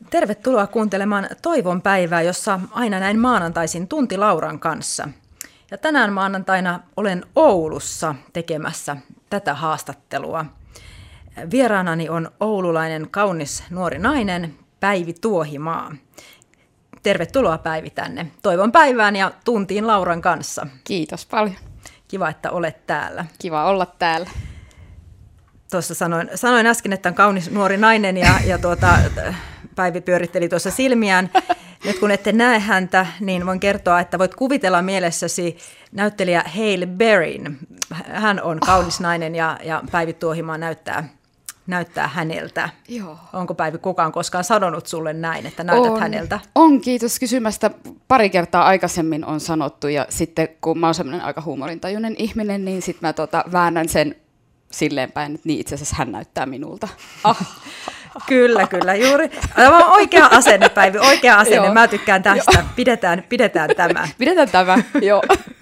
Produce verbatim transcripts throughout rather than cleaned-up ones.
Tervetuloa kuuntelemaan Toivon päivää, jossa aina näin maanantaisin tunti Lauran kanssa. Ja tänään maanantaina olen Oulussa tekemässä tätä haastattelua. Vieraanani on oululainen kaunis nuori nainen Päivi Tuohimaa. Tervetuloa Päivi tänne Toivon päivään ja tuntiin Lauran kanssa. Kiitos paljon. Kiva, että olet täällä. Kiva olla täällä. Tuossa sanoin, sanoin äsken, että on kaunis nuori nainen ja, ja tuota, Päivi pyöritteli tuossa silmiään. Nyt kun ette näe häntä, niin voin kertoa, että voit kuvitella mielessäsi näyttelijä Halle Berryn. Hän on kaunis nainen ja, ja Päivi Tuohimaa näyttää, näyttää häneltä. Joo. Onko Päivi kukaan koskaan sanonut sulle näin, että näytät on, häneltä? On, kiitos kysymästä. Pari kertaa aikaisemmin on sanottu ja sitten kun mä oon semmoinen aika huumorintajuinen ihminen, niin sitten mä tota, väännän sen silleen päin, että niin itse asiassa hän näyttää minulta. Ah. Kyllä, kyllä, juuri. Tämä on oikea asenne, Päivi, oikea asenne. Joo. Mä tykkään tästä. Pidetään, pidetään tämä. Pidetään tämä, joo.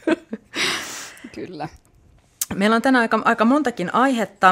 Kyllä. Meillä on tänään aika, aika montakin aihetta.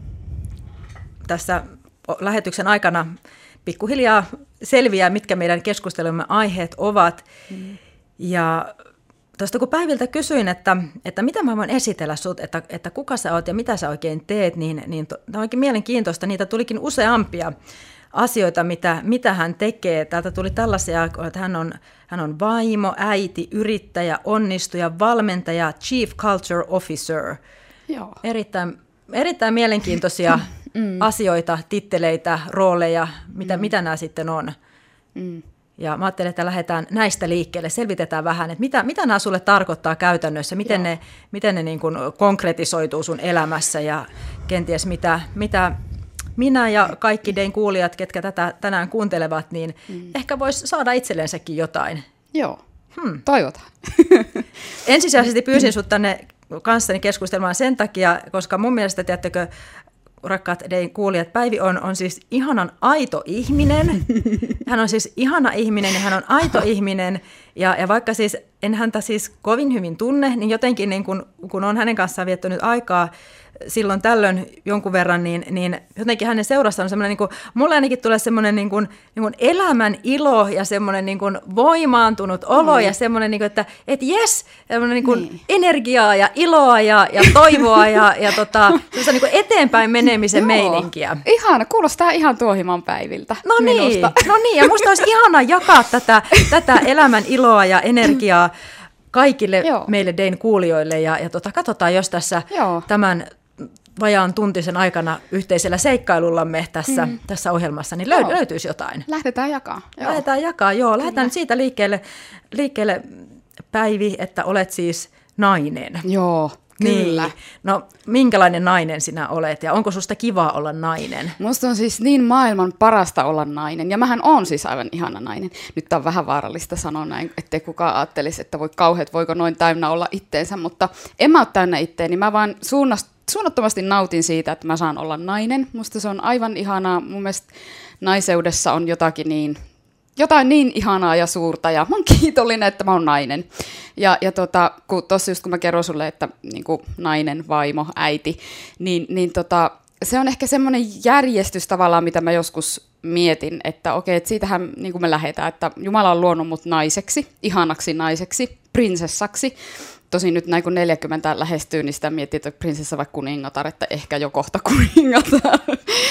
Tässä lähetyksen aikana pikkuhiljaa selviää, mitkä meidän keskustelumme aiheet ovat. Mm. Ja tuosta kun Päiviltä kysyin, että, että mitä mä voin esitellä sut, että, että kuka sä oot ja mitä sä oikein teet, niin, niin tämä on oikein mielenkiintoista. Niitä tulikin useampia asioita, mitä, mitä hän tekee. Täältä tuli tällaisia, että hän on, hän on vaimo, äiti, yrittäjä, onnistuja, valmentaja, Chief Culture Officer. Joo. Erittäin, erittäin mielenkiintoisia mm. asioita, titteleitä, rooleja, mitä, mm. mitä nämä sitten on. Mm. Ja mä ajattelin, että lähdetään näistä liikkeelle, selvitetään vähän, että mitä, mitä nämä sulle tarkoittaa käytännössä, miten Joo. ne, miten ne niin kuin konkretisoituu sun elämässä ja kenties mitä, mitä minä ja kaikki Dein kuulijat, ketkä tätä tänään kuuntelevat, niin mm. ehkä vois saada itsellensäkin jotain. Joo, hmm. toivotaan. Ensisijaisesti pyysin sut tänne kanssani keskustelemaan sen takia, koska mun mielestä, tiedättekö, rakkaat Dein kuulijat, Päivi on, on siis ihanan aito ihminen. Hän on siis ihana ihminen ja hän on aito ihminen. Ja, ja vaikka siis en häntä siis kovin hyvin tunne, niin jotenkin niin kun, kun on hänen kanssaan viettänyt aikaa silloin tällöin jonkun verran, niin, niin jotenkin hänen seurassa on semmoinen, niin kuin, mulle ainakin tulee semmoinen niin kuin, niin kuin elämän ilo ja semmoinen niin kuin voimaantunut olo mm. ja semmoinen, niin kuin, että et jes, semmoinen niin kuin niin. energiaa ja iloa ja, ja toivoa ja, ja tota, niin kuin eteenpäin menemisen meininkiä. Ihana, kuulostaa ihan Tuohimaan Päiviltä. No niin, no niin, ja musta olisi ihana jakaa tätä, tätä elämän iloa ja energiaa kaikille Joo. meille Dein kuulijoille ja, ja tota, katsotaan, jos tässä Joo. tämän vajaan tuntisen aikana yhteisellä seikkailullamme tässä, mm. tässä ohjelmassa, niin löy- löytyisi jotain. Lähdetään jakaa. Joo. Lähdetään jakaa, joo. Lähdetään Kyllä. siitä liikkeelle, liikkeelle, Päivi, että olet siis nainen. Joo, kyllä. Niin. No, minkälainen nainen sinä olet ja onko susta kiva olla nainen? Musta on siis niin maailman parasta olla nainen ja mähän on siis aivan ihana nainen. Nyt on vähän vaarallista sanoa näin, ettei kukaan ajattelisi, että voi kauheat, voiko noin täynnä olla itteensä, mutta en mä ole täynnä itteeni, mä vaan suunnast, suunnattomasti nautin siitä, että mä saan olla nainen. Musta se on aivan ihanaa, mun mielestä naiseudessa on jotakin niin, jotain niin ihanaa ja suurta ja mä oon kiitollinen, että mä oon nainen. Ja, ja tota, kun tossa just kun mä kerron sulle, että niin kuin nainen, vaimo, äiti, niin, niin tota, se on ehkä semmoinen järjestys tavallaan, mitä mä joskus mietin, että okei, että siitähän niin kuin me lähdetään, että Jumala on luonut mut naiseksi, ihanaksi naiseksi, prinsessaksi. Tosin nyt näin kun neljäkymmentä lähestyy, niin sitä miettii, että prinsessa vai kuningatar, että ehkä jo kohta kuningatar.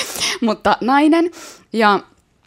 Mutta nainen ja...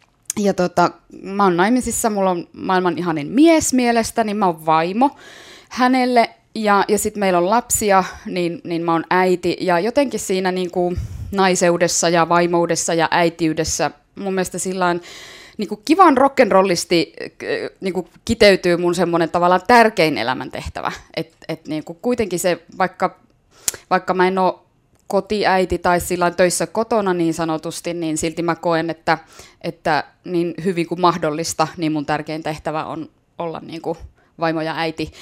Ja tota, mä oon naimisissa, mulla on maailman ihanin mies mielestäni, mä oon vaimo hänelle ja, ja sitten meillä on lapsia, niin, niin mä oon äiti. Ja jotenkin siinä niin kuin naiseudessa ja vaimoudessa ja äitiydessä mun mielestä sillain niin kuin kivan rock'n'rollisti niin kuin kiteytyy mun semmoinen tavallaan tärkein elämäntehtävä. Että et niin kuin kuitenkin se, vaikka, vaikka mä en ole kotiäiti tai sillä töissä kotona niin sanotusti, niin silti mä koen, että, että niin hyvin kuin mahdollista, niin mun tärkein tehtävä on olla niin kuin vaimo ja äiti.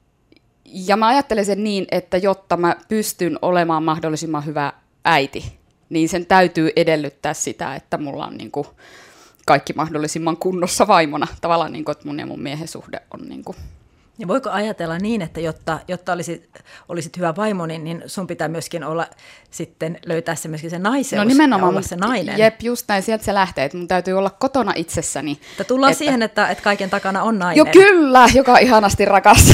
Ja mä ajattelen sen niin, että jotta mä pystyn olemaan mahdollisimman hyvä äiti, niin sen täytyy edellyttää sitä, että mulla on niin kuin kaikki mahdollisimman kunnossa vaimona. Tavallaan niin kuin, että mun ja mun miehen suhde on niin kuin Ja voiko ajatella niin, että jotta, jotta olisit, olisit hyvä vaimo, niin, niin sun pitää myöskin olla sitten löytää se myöskin se naiseus no nimenomaan, ja olla se nainen. Jep, just näin, sieltä se lähtee, että mun täytyy olla kotona itsessäni. Että tullaan että, siihen, että, että kaiken takana on nainen. Jo kyllä, joka ihanasti rakas.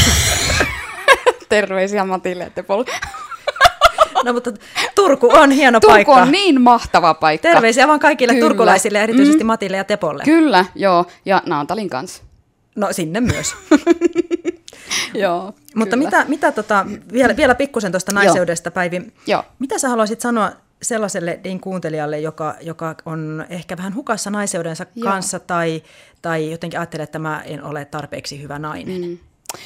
Terveisiä Matille ja Tepolle. No mutta Turku on hieno Turku paikka. Turku on niin mahtava paikka. Terveisiä vaan kaikille kyllä. turkulaisille, erityisesti mm. Matille ja Tepolle. Kyllä, joo, ja Naantalin kanssa. No sinne myös. Joo, mutta mitä, mitä tota, vielä, vielä pikkusen tuosta naiseudesta, Päivi. Joo. Mitä sä haluaisit sanoa sellaiselle Dein kuuntelijalle, joka, joka on ehkä vähän hukassa naiseudensa Joo. kanssa tai, tai jotenkin ajattelee, että mä en ole tarpeeksi hyvä nainen? Mm.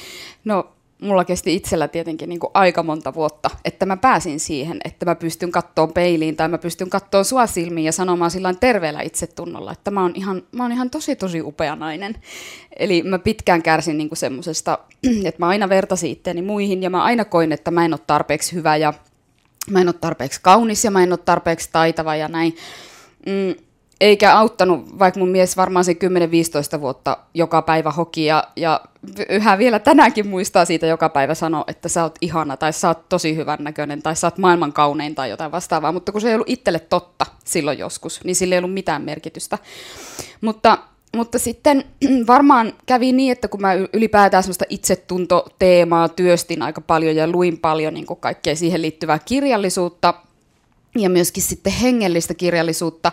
No, mulla kesti itsellä tietenkin niin kuin aika monta vuotta, että mä pääsin siihen, että mä pystyn kattoon peiliin tai mä pystyn kattoon sua silmiin ja sanomaan sillain terveellä itsetunnolla, että mä oon ihan, mä oon ihan tosi tosi upea nainen. Eli mä pitkään kärsin niin kuin semmosesta, että mä aina vertasin itteeni muihin ja mä aina koin, että mä en ole tarpeeksi hyvä ja mä en ole tarpeeksi kaunis ja mä en ole tarpeeksi taitava ja näin. Mm. Eikä auttanut, vaikka mun mies varmaan se kymmenen viisitoista vuotta joka päivä hoki ja, ja yhä vielä tänäänkin muistaa siitä joka päivä sanoa, että sä oot ihana tai sä oot tosi hyvän näköinen tai sä oot maailman kaunein tai jotain vastaavaa. Mutta kun se ei ollut itselle totta silloin joskus, niin sillä ei ollut mitään merkitystä. Mutta, mutta sitten varmaan kävi niin, että kun mä ylipäätään semmoista itsetuntoteemaa työstin aika paljon ja luin paljon niin kuin kaikkea siihen liittyvää kirjallisuutta ja myöskin sitten hengellistä kirjallisuutta,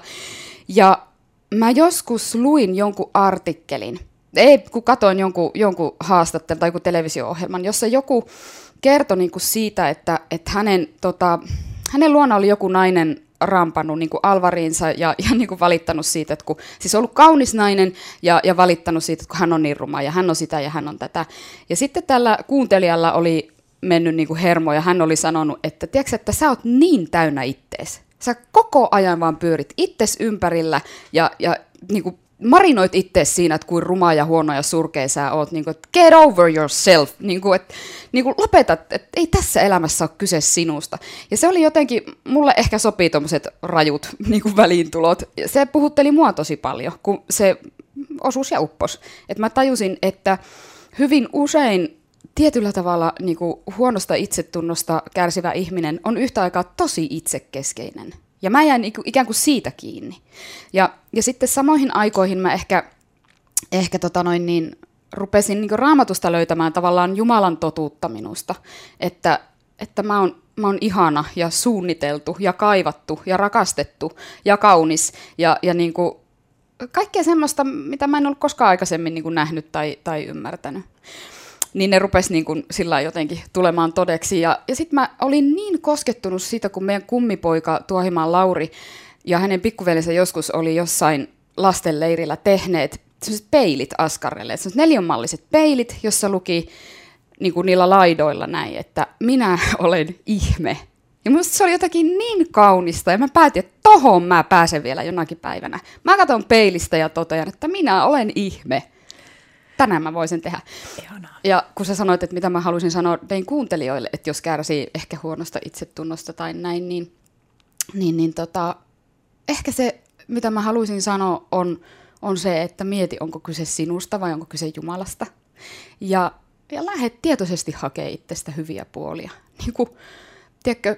ja mä joskus luin jonkun artikkelin, ei kun katoin jonkun, jonkun haastattelun tai jonkun televisio-ohjelman, jossa joku kertoi niinku siitä, että, että hänen, tota, hänen luona oli joku nainen rampannut niinku alvariinsa ja, ja niinku valittanut siitä, että kun, siis ollut kaunis nainen ja, ja valittanut siitä, että kun hän on niin ruma ja hän on sitä ja hän on tätä. Ja sitten tällä kuuntelijalla oli mennyt niinku hermo ja hän oli sanonut, että tiedätkö, että sä oot niin täynnä ittees. Sä koko ajan vaan pyörit itses ympärillä ja, ja niin kuin marinoit itseesi siinä, että kuin ruma ja huono ja surkea sä oot. Niin kuin, että get over yourself. Niin kuin, että, niin kuin lopetat, että ei tässä elämässä ole kyse sinusta. Ja se oli jotenkin, mulle ehkä sopii tommoset rajut niin kuin väliintulot. Se puhutteli mua tosi paljon, kun se osuus ja uppos. Että mä tajusin, että hyvin usein tietyllä tavalla niin kuin huonosta itsetunnosta kärsivä ihminen on yhtä aikaa tosi itsekeskeinen. Ja mä jäin ikään kuin siitä kiinni. Ja, ja sitten samoihin aikoihin mä ehkä, ehkä tota noin niin, rupesin niin kuin Raamatusta löytämään tavallaan Jumalan totuutta minusta. Että, että mä oon, mä oon ihana ja suunniteltu ja kaivattu ja rakastettu ja kaunis. Ja, ja niin kuin kaikkea semmoista, mitä mä en ollut koskaan aikaisemmin niin kuin nähnyt tai, tai ymmärtänyt. Niin ne rupesi niin kuin sillä jotenkin tulemaan todeksi. Ja, ja sitten mä olin niin koskettunut siitä, kun meidän kummipoika Tuohimaan Lauri ja hänen pikkuveljensä joskus oli jossain lastenleirillä tehneet sellaiset peilit askarrelle. Sellaiset neljänmalliset peilit, jossa luki niin kuin niillä laidoilla näin, että minä olen ihme. Ja minusta se oli jotakin niin kaunista ja mä päätin, että tohon mä pääsen vielä jonakin päivänä. Mä katson peilistä ja totean, että minä olen ihme. Tänään mä voisin tehdä. Ihanaa. Ja kun sä sanoit, että mitä mä haluaisin sanoa tein kuuntelijoille, että jos kärsii ehkä huonosta itsetunnosta tai näin, niin, niin, niin tota, ehkä se, mitä mä haluaisin sanoa, on, on se, että mieti, onko kyse sinusta vai onko kyse Jumalasta. Ja, ja lähde tietoisesti hakemaan itsestä hyviä puolia. Niin kuin, tiedätkö,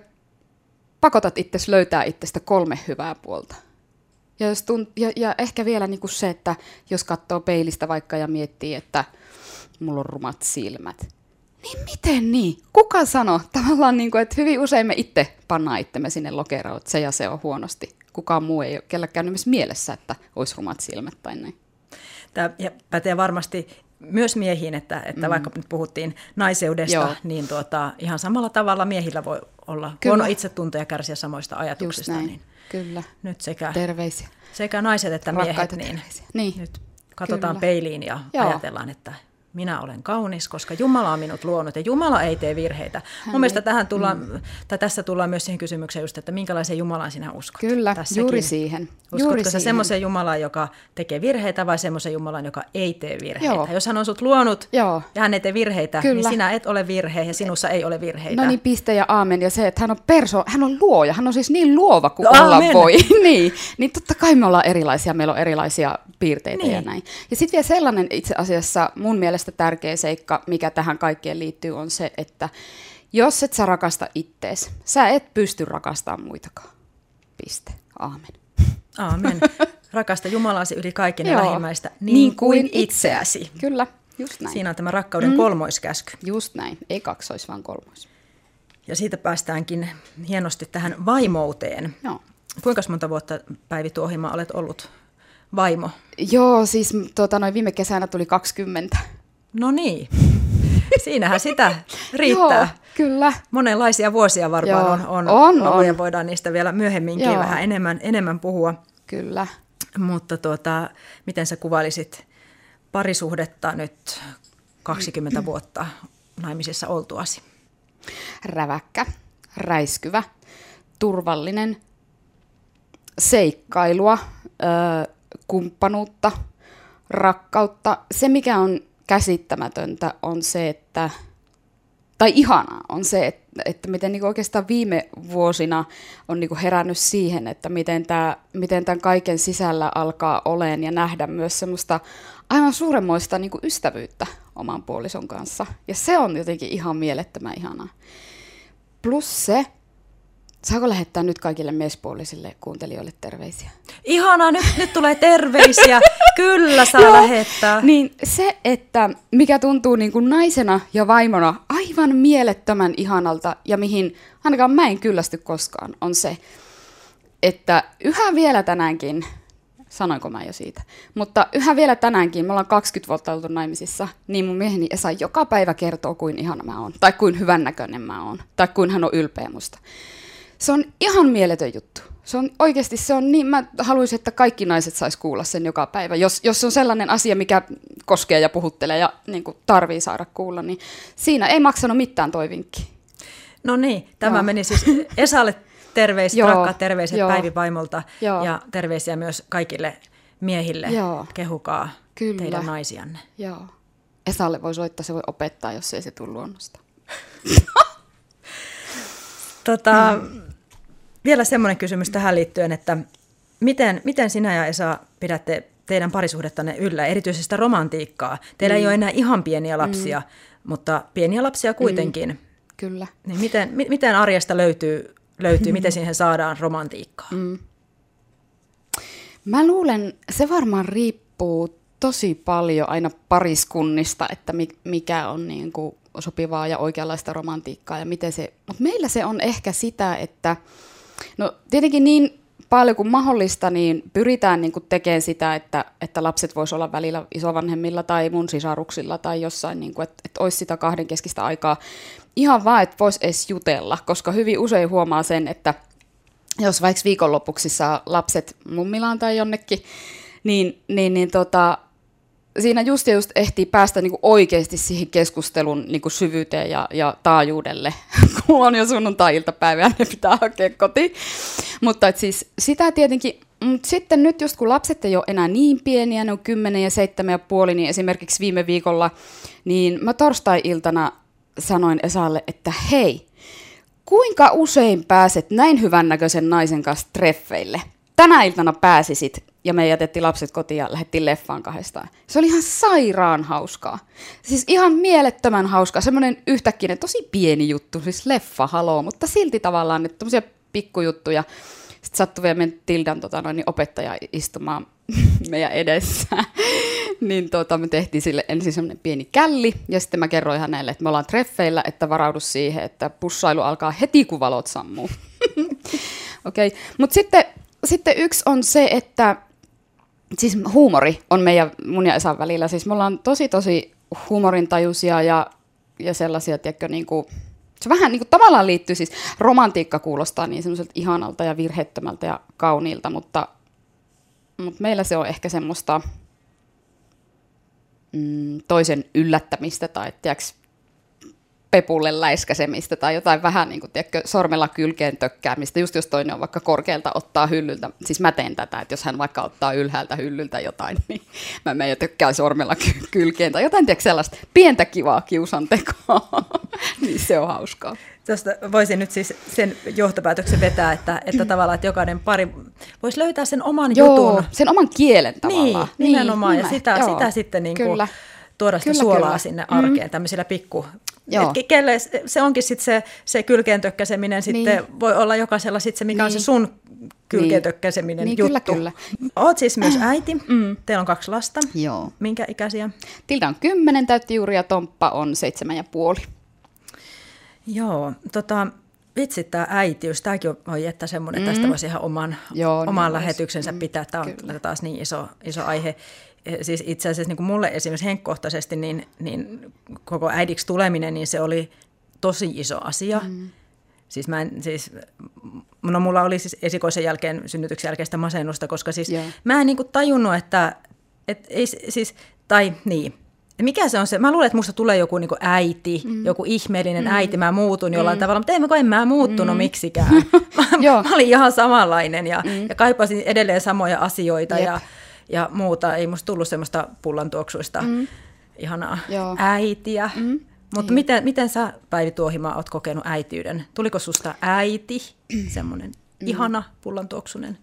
pakotat itsesi löytää itsestä kolme hyvää puolta. Ja, jos tunt- ja, ja ehkä vielä niin kuin se, että jos katsoo peilistä vaikka ja miettii, että mulla on rumat silmät, niin miten niin? Kuka sanoo? Tavallaan, niin kuin, että hyvin usein me itse pannaan itsemme sinne lokeroon, että se ja se on huonosti. Kukaan muu ei ole kelläkään myös mielessä, että olisi rumat silmät tai näin. Tämä pätee varmasti myös miehiin, että, että mm. vaikka nyt puhuttiin naiseudesta, Joo. niin tuota, ihan samalla tavalla miehillä voi olla Kyllä. huono itsetunto ja kärsiä samoista ajatuksista. Niin Kyllä. Nyt sekä, terveisiä. sekä naiset että miehet, niin, niin nyt katsotaan Kyllä. peiliin ja Joo. ajatellaan, että minä olen kaunis, koska Jumala on minut luonut ja Jumala ei tee virheitä. Hän Mun mielestä tähän tullaan, mm. tai tässä tullaan myös siihen kysymykseen, just, että minkälaisen Jumalan sinä uskot. Kyllä, Tässäkin. juuri siihen. Uskotko juuri sä siihen. semmoisen Jumalan, joka tekee virheitä vai semmoisen Jumalan, joka ei tee virheitä? Joo. Jos hän on sut luonut Joo. ja hän ei tee virheitä, Kyllä. niin sinä et ole virhe ja sinussa ei ole virheitä. No niin, piste ja aamen. Ja se, että hän on perso, hän on luoja, hän on siis niin luova kuin no, olla amen. voi. niin. niin totta kai me ollaan erilaisia, meillä on erilaisia piirteitä niin. ja näin. Ja sitten vielä sellainen itse asiassa mun mielestä mielestä tärkeä seikka, mikä tähän kaikkeen liittyy, on se, että jos et sä rakasta ittees, sä et pysty rakastamaan muitakaan. Piste. Aamen. Aamen. Rakasta Jumalasi yli kaiken ja Joo. lähimmäistä niin, niin kuin itseäsi. Kyllä, just näin. Siinä on tämä rakkauden mm. kolmoiskäsky. Just näin, ei kaksois, vaan kolmois. Ja siitä päästäänkin hienosti tähän vaimouteen. Joo. Kuinka monta vuotta, Päivi Tuohima, olet ollut vaimo? Joo, siis tota, noin viime kesänä tuli kaksikymmentä. No niin, siinähän sitä riittää. Joo, kyllä. Monenlaisia vuosia varmaan Joo, on, on, on, ollut on. ja voidaan niistä vielä myöhemminkin Joo. vähän enemmän, enemmän puhua. Kyllä. Mutta tuota, miten sä kuvailisit parisuhdetta nyt kaksikymmentä vuotta naimisissa oltuasi? Räväkkä, räiskyvä, turvallinen, seikkailua, ö, kumppanuutta, rakkautta. Se, mikä on käsittämätöntä, on se, että, tai ihanaa on se, että, että miten niin oikeastaan viime vuosina on niin herännyt siihen, että miten, tämä, miten tämän kaiken sisällä alkaa oleen ja nähdä myös semmoista aivan suuremmoista niin ystävyyttä oman puolison kanssa. Ja se on jotenkin ihan mielettömän ihanaa. Plus se, saako lähettää nyt kaikille miespuolisille kuuntelijoille terveisiä? Ihanaa, nyt, nyt tulee terveisiä. Kyllä saa lähettää. Niin se, että mikä tuntuu niin kuin naisena ja vaimona aivan mielettömän ihanalta ja mihin ainakaan mä en kyllästy koskaan, on se, että yhä vielä tänäänkin, sanoinko mä jo siitä, mutta yhä vielä tänäänkin, me ollaan kaksikymmentä vuotta oltu naimisissa, niin mun mieheni Esa joka päivä kertoo, kuin ihana mä oon, tai kuin hyvännäköinen mä oon, tai kuin hän on ylpeä musta. Se on ihan mieletön juttu. Se on oikeasti, se on niin, mä haluaisin, että kaikki naiset sais kuulla sen joka päivä. Jos, jos on sellainen asia, mikä koskee ja puhuttelee ja niin kuin tarvii saada kuulla, niin siinä ei maksanut mitään toi vinkki. No niin, tämä Joo. meni siis Esalle terveiset, Joo, rakkaat terveiset joo. Päivi vaimolta Joo. ja terveisiä myös kaikille miehille. Joo. Kehukaa Kyllä. teidän naisianne. Joo. Esalle voi soittaa, se voi opettaa, jos ei se tule luonnosta. Tota, mm. Vielä semmoinen kysymys tähän liittyen, että miten, miten sinä ja Esa pidätte teidän parisuhdettanne yllä, erityisesti sitä romantiikkaa? Teillä mm. ei ole enää ihan pieniä lapsia, mm. mutta pieniä lapsia kuitenkin. Mm. Kyllä. Niin miten, mi, miten arjesta löytyy, löytyy miten siihen saadaan romantiikkaa? Mm. Mä luulen, se varmaan riippuu tosi paljon aina pariskunnista, että mikä on niin kuin sopivaa ja oikeanlaista romantiikkaa ja miten se, mutta meillä se on ehkä sitä, että no tietenkin niin paljon kuin mahdollista, niin pyritään niin kuin tekemään sitä, että, että lapset vois olla välillä isovanhemmilla tai mun sisaruksilla tai jossain, niin kuin, että, että olisi sitä kahdenkeskistä aikaa ihan vaan, että voisi edes jutella, koska hyvin usein huomaa sen, että jos vaikka viikonlopuksi saa lapset mummilaan tai jonnekin, niin, niin, niin tota, siinä just ja just ehtii päästä niinku oikeasti siihen keskustelun niinku syvyyteen ja, ja taajuudelle, kun on jo sunnuntai-iltapäivä ja ne pitää hakea kotiin. Mutta et siis sitä tietenkin, mutta sitten nyt just kun lapset ei ole enää niin pieniä, ne on kymmenen ja seitsemän ja puoli, niin esimerkiksi viime viikolla, niin mä torstai-iltana sanoin Esalle, että hei, kuinka usein pääset näin hyvännäköisen naisen kanssa treffeille? Tänä iltana pääsisit ja me jätettiin lapset kotiin ja lähdettiin leffaan kahdestaan. Se oli ihan sairaan hauskaa. Siis ihan mielettömän hauskaa. Semmoinen yhtäkkiä tosi pieni juttu, siis leffa, haloo, mutta silti tavallaan, että tommosia pikkujuttuja. Sitten sattui vielä meidän Tildan tota, noin, niin opettaja istumaan meidän edessä. Niin tota, me tehtiin sille ensin semmoinen pieni källi, ja sitten mä kerroin hänelle, että me ollaan treffeillä, että varaudu siihen, että pussailu alkaa heti, kun valot sammuu. Okei, okay. Mutta sitten, sitten yksi on se, että siis huumori on meidän mun ja Esan välillä. Siis me ollaan tosi, tosi huumorintajuisia ja, ja sellaisia, tiedätkö, niin kuin, se vähän niin kuin tavallaan liittyy, siis romantiikka kuulostaa niin semmoiselta ihanalta ja virheettömältä ja kauniilta, mutta, mutta meillä se on ehkä semmoista mm, toisen yllättämistä tai tiedätkö, pepulle läiskäsemistä tai jotain vähän niin kuin, tiedätkö, sormella kylkeen tökkäämistä, just jos toinen on vaikka korkealta ottaa hyllyltä, siis mä teen tätä, että jos hän vaikka ottaa ylhäältä hyllyltä jotain, niin mä menen jo tökkään sormella kylkeen tai jotain, tiedätkö, sellaista pientä kivaa kiusantekoa, niin se on hauskaa. Tuosta voisin nyt siis sen johtopäätöksen vetää, että, että tavallaan että jokainen pari voisi löytää sen oman Joo, jutun. sen oman kielen tavallaan. Niin, nimenomaan, niin, ja sitä, sitä sitten niin kuin tuoda sitä Kyllä, suolaa kyllä. sinne arkeen Mm. tämmöisillä pikku... Joo. Et kelle, se onkin sitten se, se kylkeen tökkäseminen, sitten Niin. voi olla jokaisella sitten se, mikä Niin. on se sun kylkeen Niin. tökkäseminen Niin, juttu. kyllä, kyllä. Oot siis myös äiti, Mm. teillä on kaksi lasta. Joo. Minkä ikäisiä? Tilda on kymmenen täytti juuri ja Tomppa on seitsemän ja puoli. Joo, tota, vitsi tämä äitiys, tämäkin on voi jättää semmoinen, että tästä Mm. voisi ihan oman, Joo, niin oman vois. lähetyksensä Mm, pitää. Tämä on kyllä. taas niin iso, iso aihe. Siis itse asiassa niin kuin mulle esimerkiksi henkkohtaisesti, niin, niin koko äidiksi tuleminen, niin se oli tosi iso asia. Mm. Siis mä en, siis, no mulla oli siis esikoisen jälkeen, synnytyksen jälkeistä masennusta, koska siis Joo. mä en niin kuin tajunnut, että, et ei siis, tai niin, mikä se on se, mä luulen, että musta tulee joku niin kuin äiti, mm. joku ihmeellinen mm. äiti, mä muutun jollain mm. tavalla, mutta en, en mä muuttunut mm. miksikään. mä, mä olin ihan samanlainen ja, mm. ja kaipasin edelleen samoja asioita ja, ja muuta. Ei musta tullut semmoista pullantuoksuista mm. ihanaa Joo. äitiä. Mm. Mutta miten, miten sä, Päivi Tuohimaa, oot kokenut äitiyden? Tuliko susta äiti, semmoinen mm. ihana pullantuoksunen?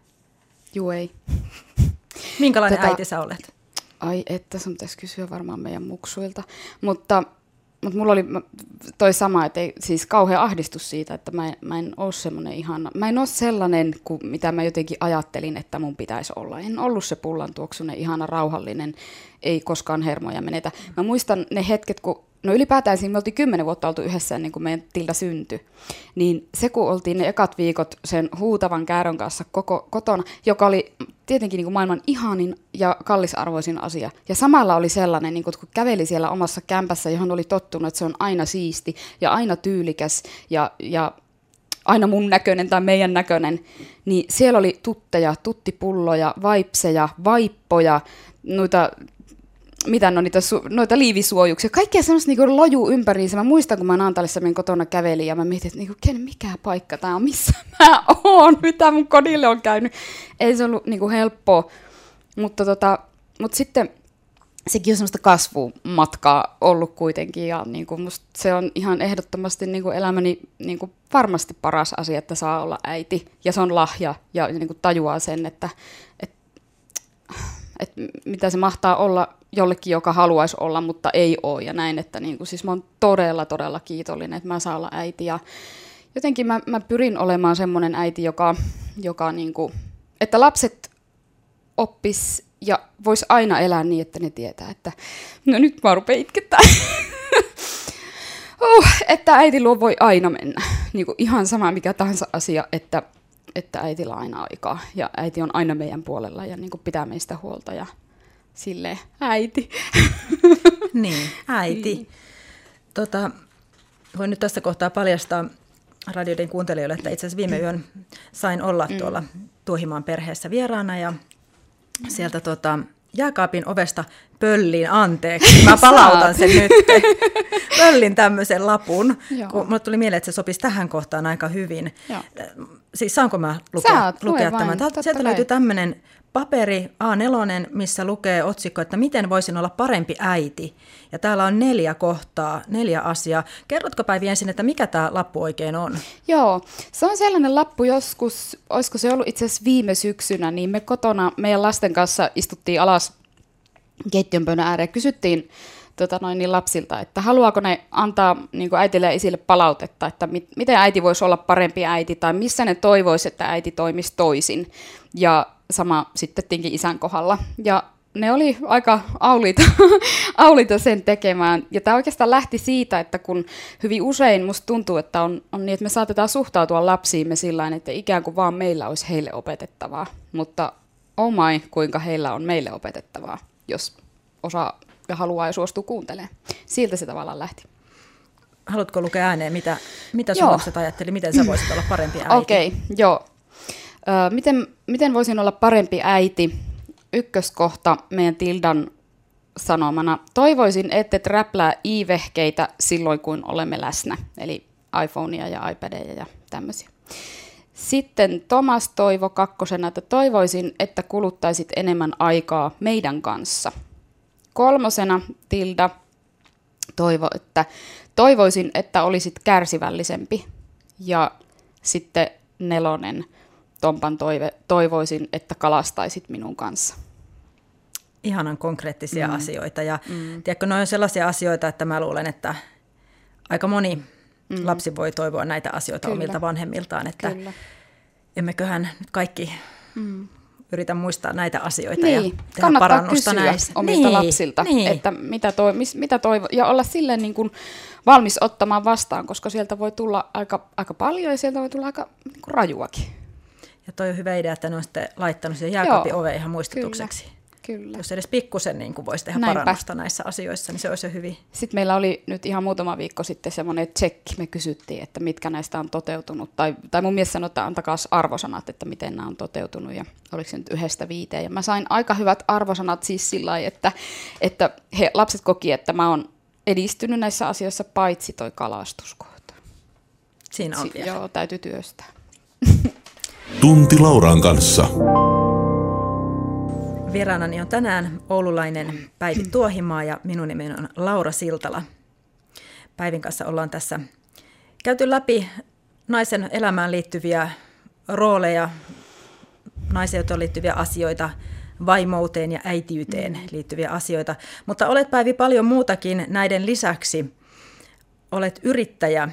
Juu, ei. Minkälainen Tätä... äiti sä olet? Ai että, sun pitäisi kysyä varmaan meidän muksuilta. Mutta, mutta mulla oli toi sama, että ei, siis kauhea ahdistus siitä, että mä en, mä en ole semmoinen ihana. Mä en ole sellainen, kuin mitä mä jotenkin ajattelin, että mun pitäisi olla. En ollut se pullantuoksunen, ihana, rauhallinen, ei koskaan hermoja menetä. Mä muistan ne hetket, kun no ylipäätään siinä me oltiin kymmenen vuotta oltu yhdessä ennen kuin meidän Tilda syntyi. Niin se, kun oltiin ne ekat viikot sen huutavan käärön kanssa koko, kotona, joka oli tietenkin niin kuin maailman ihanin ja kallisarvoisin asia. Ja samalla oli sellainen, niin kuin, kun käveli siellä omassa kämpässä, johon oli tottunut, että se on aina siisti ja aina tyylikäs ja, ja aina mun näköinen tai meidän näköinen, niin siellä oli tutteja, tuttipulloja, vaipseja, vaippoja, noita... mitä no, niitä, su- noita liivisuojuksia, kaikkea semmoista niinku lojuu ympäriinsä. Mä muistan, kun mä Naantalissa meidän kotona kävelin ja mä mietin, että niinku, ken, mikä paikka tää on, missä mä oon, mitä mun kodille on käynyt. Ei se ollut niinku helppoa, mutta, tota, mutta sitten sekin on semmoista kasvumatkaa ollut kuitenkin ja niinku musta se on ihan ehdottomasti niinku elämäni niinku varmasti paras asia, että saa olla äiti ja se on lahja ja niinku tajuaa sen, että et, et mitä se mahtaa olla jollekin, joka haluaisi olla, mutta ei ole ja näin, että niin kuin, siis mä oon todella, todella kiitollinen, että mä saan olla äiti ja jotenkin mä, mä pyrin olemaan semmoinen äiti, joka, joka niin kuin, että lapset oppis ja vois aina elää niin, että ne tietää, että no nyt mä rupean itkettää, uh, että äiti luo voi aina mennä, niin kuin ihan sama mikä tahansa asia, että, että äitillä on aina aikaa ja äiti on aina meidän puolella ja niin kuin pitää meistä huolta ja silleen, äiti. Niin, äiti. Niin. Tota, voin nyt tässä kohtaa paljastaa radioiden kuuntelijoille, että itse asiassa viime yön sain olla mm. tuolla Tuohimaan perheessä vieraana ja sieltä tota, jääkaapin ovesta pöllin anteeksi. Mä palautan sen nyt. Pöllin tämmöisen lapun, Joo. kun mulle tuli mieleen, että se sopisi tähän kohtaan aika hyvin. Joo. Siis saanko mä lukea, Saat, lukea vain, tämän? Sieltä löytyy tämmöinen paperi A neljä, missä lukee otsikko, että miten voisin olla parempi äiti. Ja täällä on neljä kohtaa, neljä asiaa. Kerrotko Päivi ensin, että mikä tämä lappu oikein on? Joo, se on sellainen lappu joskus, olisiko se ollut itse asiassa viime syksynä, niin me kotona meidän lasten kanssa istuttiin alas keittiönpöydän ääreen ja kysyttiin tota noin, niin lapsilta, että haluaako ne antaa niin kuin äitille ja isille palautetta, että mit, miten äiti voisi olla parempi äiti tai missä ne toivoisi, että äiti toimisi toisin. Ja sama sitten tietenkin isän kohdalla. Ja ne oli aika aulita, aulita sen tekemään. Ja tämä oikeastaan lähti siitä, että kun hyvin usein musta tuntuu, että on, on niin, että me saatetaan suhtautua lapsiimme sillain, että ikään kuin vaan meillä olisi heille opetettavaa. Mutta oh my, kuinka heillä on meille opetettavaa, jos osaa ja haluaa ja suostuu kuuntelemaan. Siltä se tavallaan lähti. Haluatko lukea ääneen, mitä, mitä sun lapset ajatteli, miten sä voisit olla parempi äiti? Okei, okay, joo. Ö, miten, miten voisin olla parempi äiti? Ykköskohta meidän Tildan sanomana. Toivoisin, että et räplää i-vehkeitä silloin, kun olemme läsnä. Eli iPhonea ja iPadeja ja tämmöisiä. Sitten Tomas toivo kakkosena, että toivoisin, että kuluttaisit enemmän aikaa meidän kanssa. Kolmosena Tilda toivo, että toivoisin, että olisit kärsivällisempi. Ja sitten nelonen Tompan toive, toivoisin, että kalastaisit minun kanssa. ihanan konkreettisia Mm. asioita. Ja Mm. tiedätkö, ne on sellaisia asioita, että mä luulen, että aika moni Mm. lapsi voi toivoa näitä asioita Kyllä. omilta vanhemmiltaan, että Kyllä. emmeköhän nyt kaikki Mm. yritä muistaa näitä asioita Niin, ja tehdä kannattaa parannusta kysyä näissä. omilta niin, lapsilta, niin. että mitä, toi, mis, mitä toivo, ja olla silleen niin kuin valmis ottamaan vastaan, koska sieltä voi tulla aika, aika paljon ja sieltä voi tulla aika niin kuin rajuakin. Ja toi on hyvä idea, että ne on sitten laittanut siihen jääkaapin oveen ihan muistutukseksi. Kyllä, kyllä. Jos edes pikkusen niin kuin voisi tehdä Näinpä. parannusta näissä asioissa, niin se olisi jo hyvin. Sitten meillä oli nyt ihan muutama viikko sitten semmoinen tsekki, me kysyttiin, että mitkä näistä on toteutunut, tai, tai mun mies sanoi, että antakaa arvosanat, että miten nämä on toteutunut, ja oliko se nyt yhdestä viiteen, ja mä sain aika hyvät arvosanat siis sillä lailla, että, että he, lapset koki, että mä oon edistynyt näissä asioissa, paitsi toi kalastuskohta. Siinä on Si- vielä. Joo, täytyy työstää. Tunti Lauran kanssa. Vieraanani on tänään oululainen Päivi Tuohimaa ja minun nimeni on Laura Siltala. Päivin kanssa ollaan tässä käyty läpi naisen elämään liittyviä rooleja, naiseen liittyviä asioita, vaimouteen ja äitiyteen liittyviä asioita. Mutta olet, Päivi, paljon muutakin näiden lisäksi. Olet yrittäjä.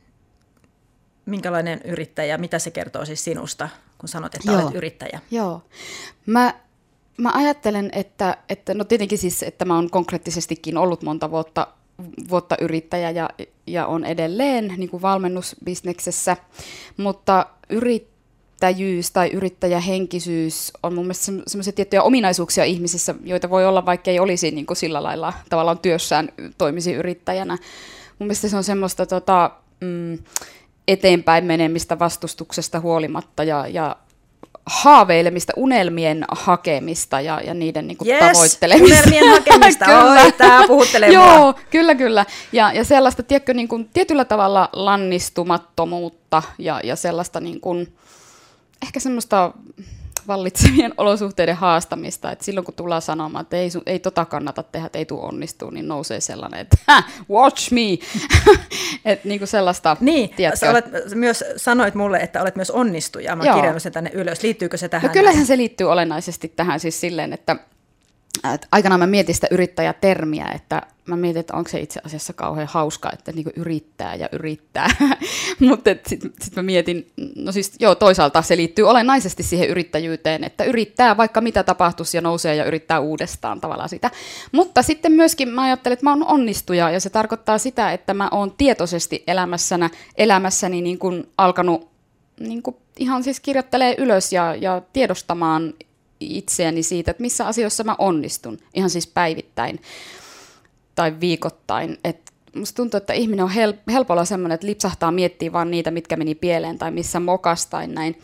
Minkälainen yrittäjä? Mitä se kertoo siis sinusta, kun sanot, että Joo. olet yrittäjä? Joo. Mä, mä ajattelen, että, että no tietenkin siis, että mä oon konkreettisestikin ollut monta vuotta, vuotta yrittäjä ja, ja on edelleen niin kuin valmennusbisneksessä, mutta yrittäjyys tai yrittäjähenkisyys on mun mielestä semmoisia tiettyjä ominaisuuksia ihmisissä, joita voi olla, vaikka ei olisi niin kuin sillä lailla tavallaan työssään toimisi yrittäjänä. Mun mielestä se on semmoista tota, mm, eteenpäin menemistä vastustuksesta huolimatta ja, ja haaveilemista, unelmien hakemista ja, ja niiden niin kuin Yes, tavoittelemista. unelmien hakemista. Kyllä. Oi, tää puhuttelee mua. Joo, kyllä, kyllä. Ja, ja sellaista, tiedätkö, niin kuin, tietyllä tavalla lannistumattomuutta ja, ja sellaista niin kuin, ehkä semmoista vallitsevien olosuhteiden haastamista, että silloin kun tullaan sanomaan, että ei, ei tota kannata tehdä, että ei tule onnistua, niin nousee sellainen, että watch me, että niin kuin sellaista, Niin, tiedätkö? sä olet myös, sanoit mulle, että olet myös onnistuja. Mä oon Joo. kirjannut sen tänne ylös. Liittyykö se tähän? No kyllähän näin? se liittyy olennaisesti tähän siis silleen, että, että aikanaan mä mietin sitä yrittäjätermiä, että mä mietin, että onko se itse asiassa kauhean hauska, että niinku yrittää ja yrittää, mutta sitten sit mä mietin, no siis joo, toisaalta se liittyy olennaisesti siihen yrittäjyyteen, että yrittää vaikka mitä tapahtuisi ja nousee ja yrittää uudestaan tavallaan sitä. Mutta sitten myöskin mä ajattelen, että mä oon onnistuja ja se tarkoittaa sitä, että mä oon tietoisesti elämässäni, elämässäni niin kuin alkanut niin kuin ihan siis kirjoittelee ylös ja, ja tiedostamaan itseäni siitä, että missä asioissa mä onnistun, ihan siis päivittäin tai viikoittain. Et musta tuntuu, että ihminen on hel- helpolla semmoinen, että lipsahtaa miettiä vaan niitä, mitkä meni pieleen tai missä mokas tai näin.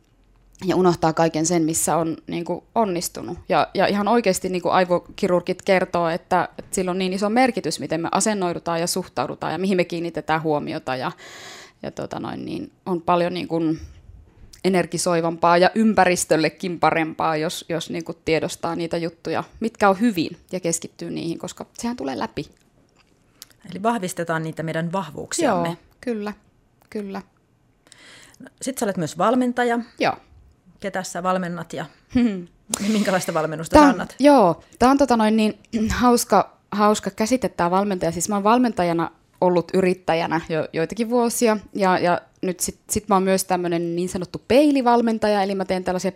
Ja unohtaa kaiken sen, missä on niin kuin onnistunut. Ja, ja ihan oikeasti niin kuin aivokirurgit kertoo, että, että sillä on niin iso merkitys, miten me asennoidutaan ja suhtaudutaan ja mihin me kiinnitetään huomiota. Ja, ja tota noin, niin on paljon niin kuin energisoivampaa ja ympäristöllekin parempaa, jos, jos niin kuin tiedostaa niitä juttuja, mitkä on hyvin ja keskittyy niihin, koska sehän tulee läpi. Eli vahvistetaan niitä meidän vahvuuksiamme. Joo, kyllä, kyllä. Sitten sä olet myös valmentaja. Joo. Ketä sä valmennat ja minkälaista valmennusta Tää sä on, annat? joo, tämä on tota noin niin hauska, hauska käsite tämä valmentaja. Siis mä oon valmentajana ollut yrittäjänä jo joitakin vuosia ja, ja nyt sit, sit mä oon myös tämmöinen niin sanottu peilivalmentaja, eli mä teen tällaisia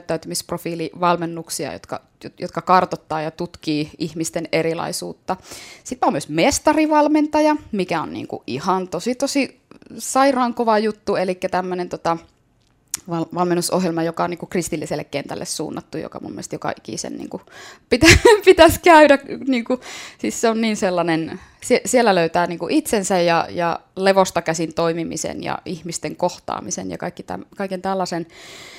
peilikäyttäytymisprofiilivalmennuksia, jotka, jotka kartoittaa ja tutkii ihmisten erilaisuutta. Sitten mä oon myös mestarivalmentaja, mikä on niinku ihan tosi tosi sairaan kova juttu, eli tämmöinen tota, val- valmennusohjelma, joka on niinku kristilliselle kentälle suunnattu, joka mun mielestä joka ikisen niinku pitä, pitäisi käydä. Niinku, siis se on niin sellainen, sie- siellä löytää niinku itsensä ja, ja levosta käsin toimimisen ja ihmisten kohtaamisen ja kaikki täm, kaiken tällaisen.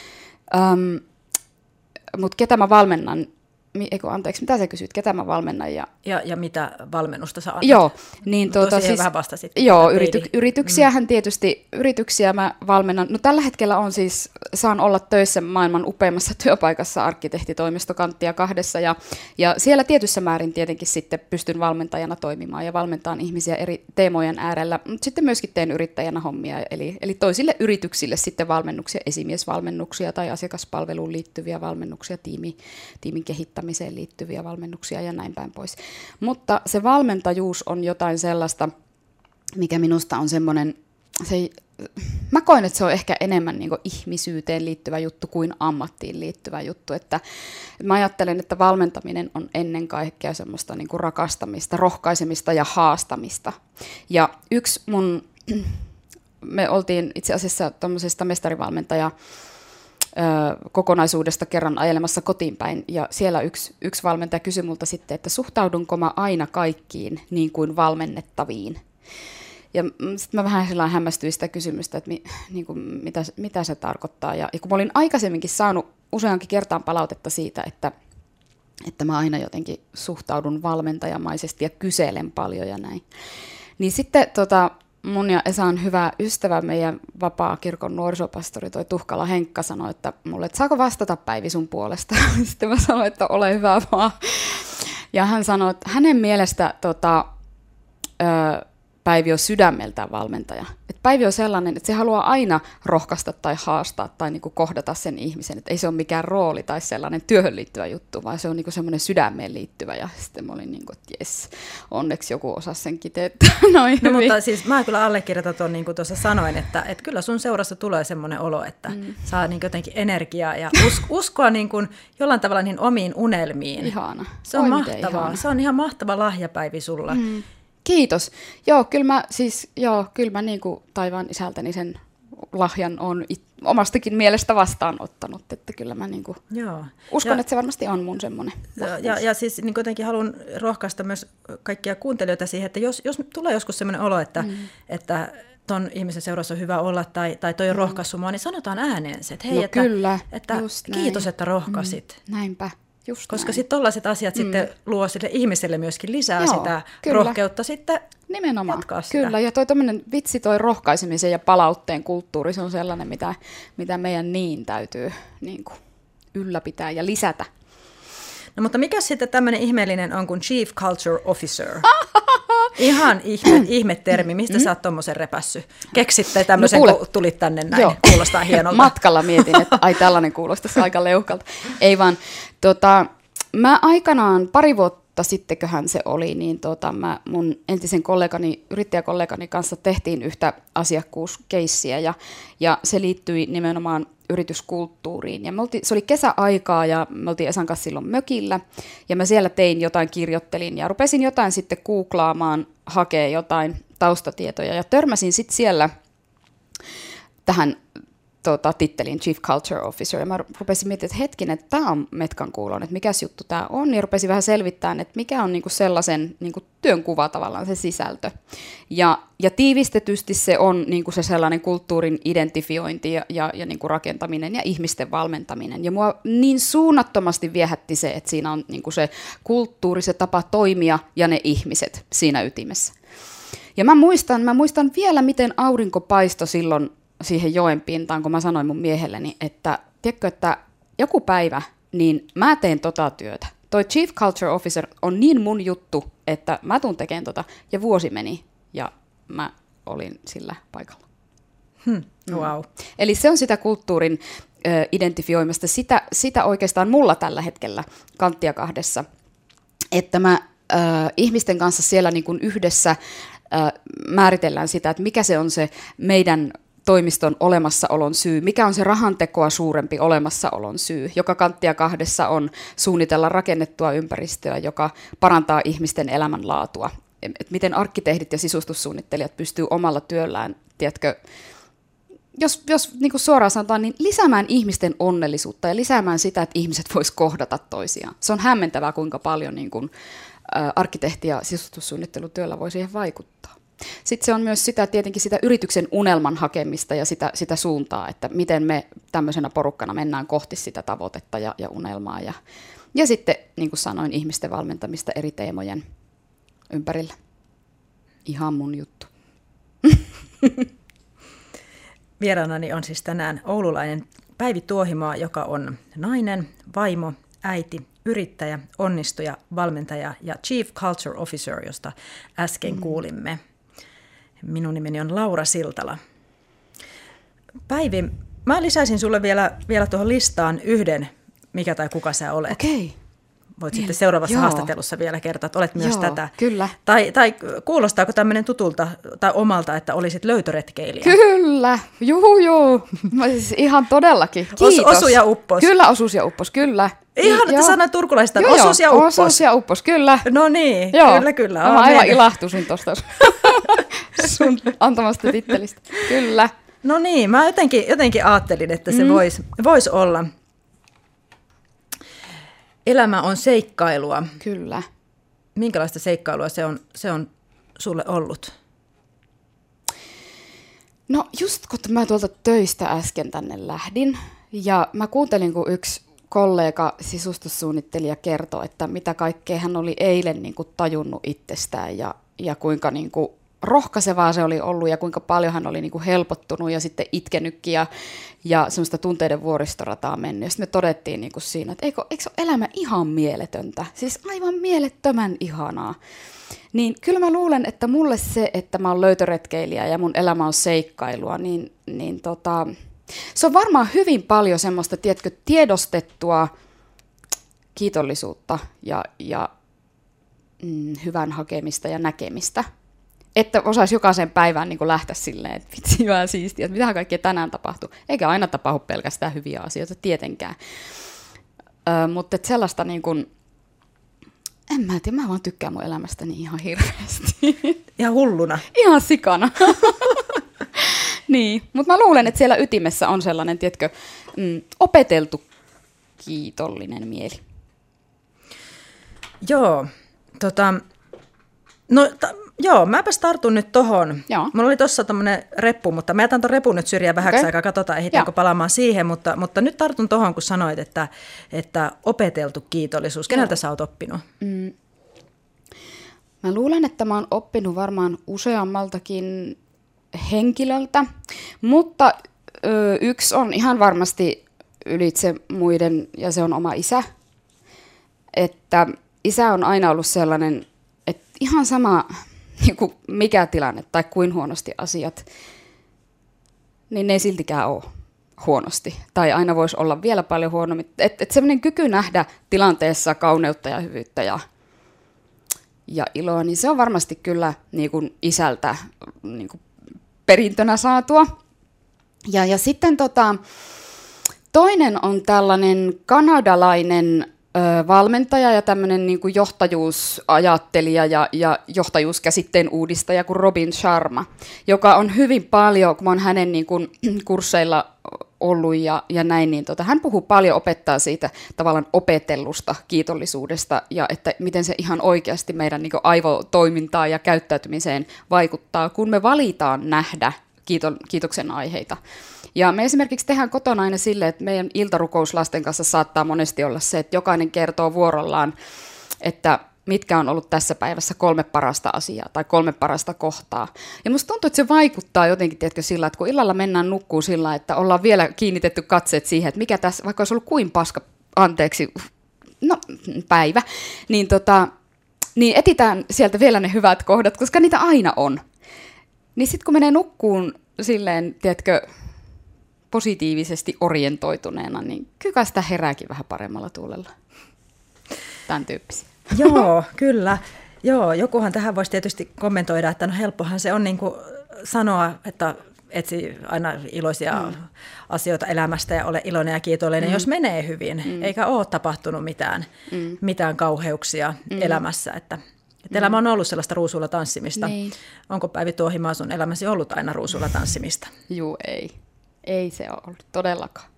Um, Mutta ketä mä valmennan, mi- eiku, anteeksi, mitä sä kysyt, ketä mä valmennan? Ja, Ja, ja mitä valmennusta sä annat? joo, niin Tuota, tuota, siis, vähän vastasit. joo, Peili. yrity, yrityksiähän mm. tietysti, yrityksiä mä valmennan. No tällä hetkellä on siis, saan olla töissä maailman upeimmassa työpaikassa arkkitehtitoimistokanttia kahdessa, ja, ja siellä tietyssä määrin tietenkin sitten pystyn valmentajana toimimaan ja valmentaan ihmisiä eri teemojen äärellä, mutta sitten myöskin teen yrittäjänä hommia, eli, eli toisille yrityksille sitten valmennuksia, esimiesvalmennuksia tai asiakaspalveluun liittyviä valmennuksia, tiimi, tiimin kehittämistä valmentamiseen liittyviä valmennuksia ja näin päin pois. Mutta se valmentajuus on jotain sellaista, mikä minusta on semmoinen, se ei, mä koen, että se on ehkä enemmän niin kuin ihmisyyteen liittyvä juttu kuin ammattiin liittyvä juttu. Että mä ajattelen, että valmentaminen on ennen kaikkea semmoista niin kuin rakastamista, rohkaisemista ja haastamista. Ja yksi mun, me oltiin itse asiassa tuommoisesta mestarivalmentaja kokonaisuudesta kerran ajelemassa kotiin päin, ja siellä yksi, yksi valmentaja kysyi multa sitten, että suhtaudunko mä aina kaikkiin niin kuin valmennettaviin. Ja sitten mä vähän sellainen hämmästyin sitä kysymystä, että mi, niin kuin, mitä, mitä se tarkoittaa. Ja, ja kun mä olin aikaisemminkin saanut useankin kertaan palautetta siitä, että, että mä aina jotenkin suhtaudun valmentajamaisesti ja kyselen paljon ja näin. Niin sitten tota, mun ja Esan hyvä ystävä, meidän vapaa-kirkon nuorisopastori, toi Tuhkala Henkka, sanoi, että mulle, että saako vastata Päivi sun puolesta? Sitten mä sanoin, että ole hyvä vaan. Ja hän sanoi, että hänen mielestä tota, ö, Päivi on sydämeltään valmentaja. Et Päivi on sellainen, että se haluaa aina rohkaista tai haastaa tai niinku kohdata sen ihmisen. Et ei se ole mikään rooli tai sellainen työhön liittyvä juttu, vaan se on niinku semmoinen sydämeen liittyvä. Ja sitten mä olin niin kuin, että jes, onneksi joku osasi sen kiteyttää noin no, hyvin. Mutta siis mä kyllä allekirjoitan tuon, niin kuin tuossa sanoin, että, että kyllä sun seurassa tulee semmoinen olo, että mm. saa niin jotenkin energiaa ja us, uskoa niin kuin jollain tavalla niin omiin unelmiin. Ihana. Se on Oi, mahtavaa. Se on ihan mahtava lahja, Päivi, sulla. Mm. Kiitos. Joo, kyllä mä, siis, joo, kyllä mä niin kuin taivaan isältäni sen lahjan on it, omastakin mielestä vastaanottanut, että kyllä mä niin kuin joo. uskon, ja, että se varmasti on mun semmoinen. Ja, ja, ja siis niin jotenkin haluan rohkaista myös kaikkia kuuntelijoita siihen, että jos, jos tulee joskus semmoinen olo, että, mm. että ton ihmisen seurassa on hyvä olla tai, tai toi on mm. rohkaissut mua, niin sanotaan ääneen se, että hei, no, että, kyllä, että kiitos, näin. Että rohkasit. Mm. Näinpä. Just Koska sitten tollaiset asiat mm. sitten luo sille ihmiselle myöskin lisää Joo, sitä kyllä. rohkeutta sitten nimenomaan. Jatkaa sitä. Kyllä, ja toi tommonen vitsi, toi rohkaisemisen ja palautteen kulttuuri, se on sellainen, mitä, mitä meidän niin täytyy niin kuin ylläpitää ja lisätä. No mutta mikä sitten tämmöinen ihmeellinen on kuin Chief Culture Officer? Ihan ihme, ihme-termi. Mistä mm. sä oot tommosen repässy? Keksitte tämmöisen, no kun tulit tänne näin. Joo. Kuulostaa hienolta. Matkalla mietin, että ai tällainen kuulostaisi aika leuhkalta. Ei vaan, tota, mä aikanaan pari vuotta sittenköhän se oli, niin tota, mä mun entisen kollegani, yrittäjäkollegani kanssa tehtiin yhtä asiakkuuskeissiä ja, ja se liittyi nimenomaan yrityskulttuuriin. Ja me oltiin, se oli kesäaikaa ja me oltiin Esan kanssa silloin mökillä ja mä siellä tein jotain, kirjoittelin ja rupesin jotain sitten googlaamaan, hakee jotain taustatietoja ja törmäsin sitten siellä tähän tota, tittelin Chief Culture Officer ja mä rupesin miettimään, että hetkinen, että tämä on Metkan kuulon, että mikäs juttu tämä on, ja rupesin vähän selvittämään, että mikä on niinku sellaisen niinku työnkuva tavallaan se sisältö. Ja, ja tiivistetysti se on niinku se sellainen kulttuurin identifiointi ja, ja, ja niinku rakentaminen ja ihmisten valmentaminen. Ja mua niin suunnattomasti viehätti se, että siinä on niinku se kulttuuri, se tapa toimia ja ne ihmiset siinä ytimessä. Ja mä muistan, mä muistan vielä, miten aurinko paistoi silloin siihen joen pintaan, kun mä sanoin mun miehelleni, että tiedätkö, että joku päivä, niin mä teen tota työtä. Toi Chief Culture Officer on niin mun juttu, että mä tuun tekemään tota, ja vuosi meni, ja mä olin sillä paikalla. Hmm. Wow. Mm. Eli se on sitä kulttuurin ö, identifioimasta, sitä, sitä oikeastaan mulla tällä hetkellä Kanttia kahdessa, että mä ö, ihmisten kanssa siellä niin kuin yhdessä ö, määritellään sitä, että mikä se on se meidän toimiston olemassaolon syy, mikä on se rahantekoa suurempi olemassaolon syy, joka Kanttia kahdessa on suunnitella rakennettua ympäristöä, joka parantaa ihmisten elämänlaatua. Et miten arkkitehdit ja sisustussuunnittelijat pystyy omalla työllään, tiedätkö, jos, jos niin kuin suoraan sanotaan, niin lisäämään ihmisten onnellisuutta ja lisäämään sitä, että ihmiset vois kohdata toisiaan. Se on hämmentävää, kuinka paljon niin kuin, ä, arkkitehti- ja sisustussuunnittelutyöllä voi siihen vaikuttaa. Sitten se on myös sitä, tietenkin sitä yrityksen unelman hakemista ja sitä, sitä suuntaa, että miten me tämmöisenä porukkana mennään kohti sitä tavoitetta ja, ja unelmaa. Ja, ja sitten, niin kuin sanoin, ihmisten valmentamista eri teemojen ympärillä. Ihan mun juttu. Vieraanani on siis tänään oululainen Päivi Tuohimaa, joka on nainen, vaimo, äiti, yrittäjä, onnistuja, valmentaja ja Chief Culture Officer, josta äsken mm. kuulimme. Minun nimeni on Laura Siltala. Päivi, mä lisäisin sulle vielä, vielä tuohon listaan yhden, mikä tai kuka sä olet. Okei. voit sitten seuraavassa Joo. haastattelussa vielä kertoa, että olet myös Joo, tätä. kyllä. Tai, tai kuulostaako tämmöinen tutulta tai omalta, että olisit löytöretkeilijä? Kyllä, juu juu. Mä siis ihan todellakin. Os, Kiitos. osu ja uppos. Kyllä, osuus ja uppos, kyllä. Ihan, että Joo. sanoit turkulaista, Joo, osuus ja joo, uppos. Osuus ja uppos, kyllä. No niin, Joo. kyllä, kyllä. Mä Aamen. aivan ilahtuisin tuosta sun antamasta tittelistä. Kyllä. No niin, mä jotenkin, jotenkin ajattelin, että se Mm. voisi vois olla. Elämä on seikkailua. Kyllä. Minkälaista seikkailua se on, se on sulle ollut? No just kun mä tuolta töistä äsken tänne lähdin, ja mä kuuntelin, kun yksi kollega, sisustussuunnittelija, kertoi, että mitä kaikkea hän oli eilen niin kuin tajunnut itsestään, ja, ja kuinka niin kuin rohkaisevaa se oli ollut, ja kuinka paljon hän oli niin kuin helpottunut, ja sitten itkenytkin, ja, ja semmoista tunteiden vuoristorataa mennyt. Ja sitten me todettiin niin kuin siinä, että eikö, eikö se ole elämä ihan mieletöntä, siis aivan mielettömän ihanaa. Niin kyllä mä luulen, että mulle se, että mä oon löytöretkeilijä ja mun elämä on seikkailua, niin, niin tota, se on varmaan hyvin paljon semmoista, tiedätkö, tiedostettua kiitollisuutta ja, ja mm, hyvän hakemista ja näkemistä. Että osaisi jokaisen päivään niin kuin lähteä silleen, että vitsi hyvää siistiä, että mitähän kaikkea tänään tapahtuu. Eikä aina tapahdu pelkästään hyviä asioita, tietenkään. Ö, mutta et sellaista niin kuin, en mä tiedä, mä vaan tykkään mun elämästäni ihan hirveästi. Ihan hulluna. Ihan sikana. Niin, mutta mä luulen, että siellä ytimessä on sellainen, tiedätkö, mm, opeteltu kiitollinen mieli. Joo, tota, no ta, joo, mäpäs tartun nyt tohon. Joo. Mulla oli tossa tämmönen reppu, mutta mä jätän ton repun nyt syrjään vähäksi Okei. aikaa, katsotaan ehditäänkö Joo. palaamaan siihen, mutta, mutta nyt tartun tohon, kun sanoit, että, että opeteltu kiitollisuus. Keneltä Joo. sä oot oppinut? Mm. Mä luulen, että mä oon oppinut varmaan useammaltakin henkilöltä, mutta ö, yksi on ihan varmasti ylitse muiden, ja se on oma isä. Että isä on aina ollut sellainen, että ihan sama niin kuin mikä tilanne tai kuin huonosti asiat, niin ne ei siltikään ole huonosti. Tai aina voisi olla vielä paljon huonommin. Että et semmoinen kyky nähdä tilanteessa kauneutta ja hyvyyttä ja, ja iloa, niin se on varmasti kyllä niin kuin isältä niin kuin perintönä saatua. Ja, ja sitten tota, toinen on tällainen kanadalainen ö, valmentaja ja tämmöinen niin kuin johtajuusajattelija ja, ja johtajuuskäsitteen uudistaja kuin Robin Sharma, joka on hyvin paljon, kun mä oon hänen niin kuin, kursseilla ollut ja, ja näin, niin tota, hän puhuu paljon, opettaa siitä tavallaan opetellusta kiitollisuudesta ja että miten se ihan oikeasti meidän niin kuin aivotoimintaan ja käyttäytymiseen vaikuttaa, kun me valitaan nähdä kiito, kiitoksen aiheita. Ja me esimerkiksi tehdään kotona aina silleen, että meidän iltarukous lasten kanssa saattaa monesti olla se, että jokainen kertoo vuorollaan, että mitkä on ollut tässä päivässä kolme parasta asiaa tai kolme parasta kohtaa. Ja musta tuntuu, että se vaikuttaa jotenkin, tiedätkö, sillä, että kun illalla mennään nukkuu sillä, että ollaan vielä kiinnitetty katseet siihen, että mikä tässä, vaikka olisi ollut kuin paska, anteeksi, no päivä, niin, tota, niin etitään sieltä vielä ne hyvät kohdat, koska niitä aina on. Niin sitten kun menee nukkuun silleen, tiedätkö, positiivisesti orientoituneena, niin kyllä sitä herääkin vähän paremmalla tuulella. Tämän tyyppisiä. Joo, kyllä. Joo, jokuhan tähän voisi tietysti kommentoida, että no helppohan se on niin kuin sanoa, että etsi aina iloisia mm. asioita elämästä ja ole iloinen ja kiitollinen, mm. jos menee hyvin, mm. eikä ole tapahtunut mitään, mm. mitään kauheuksia mm. elämässä. Että, että mm. elämä on ollut sellaista ruusulla tanssimista. Niin. Onko Päivi Tuohimaa sun elämäsi ollut aina ruusulla tanssimista? Juu, ei. Ei se ole ollut todellakaan.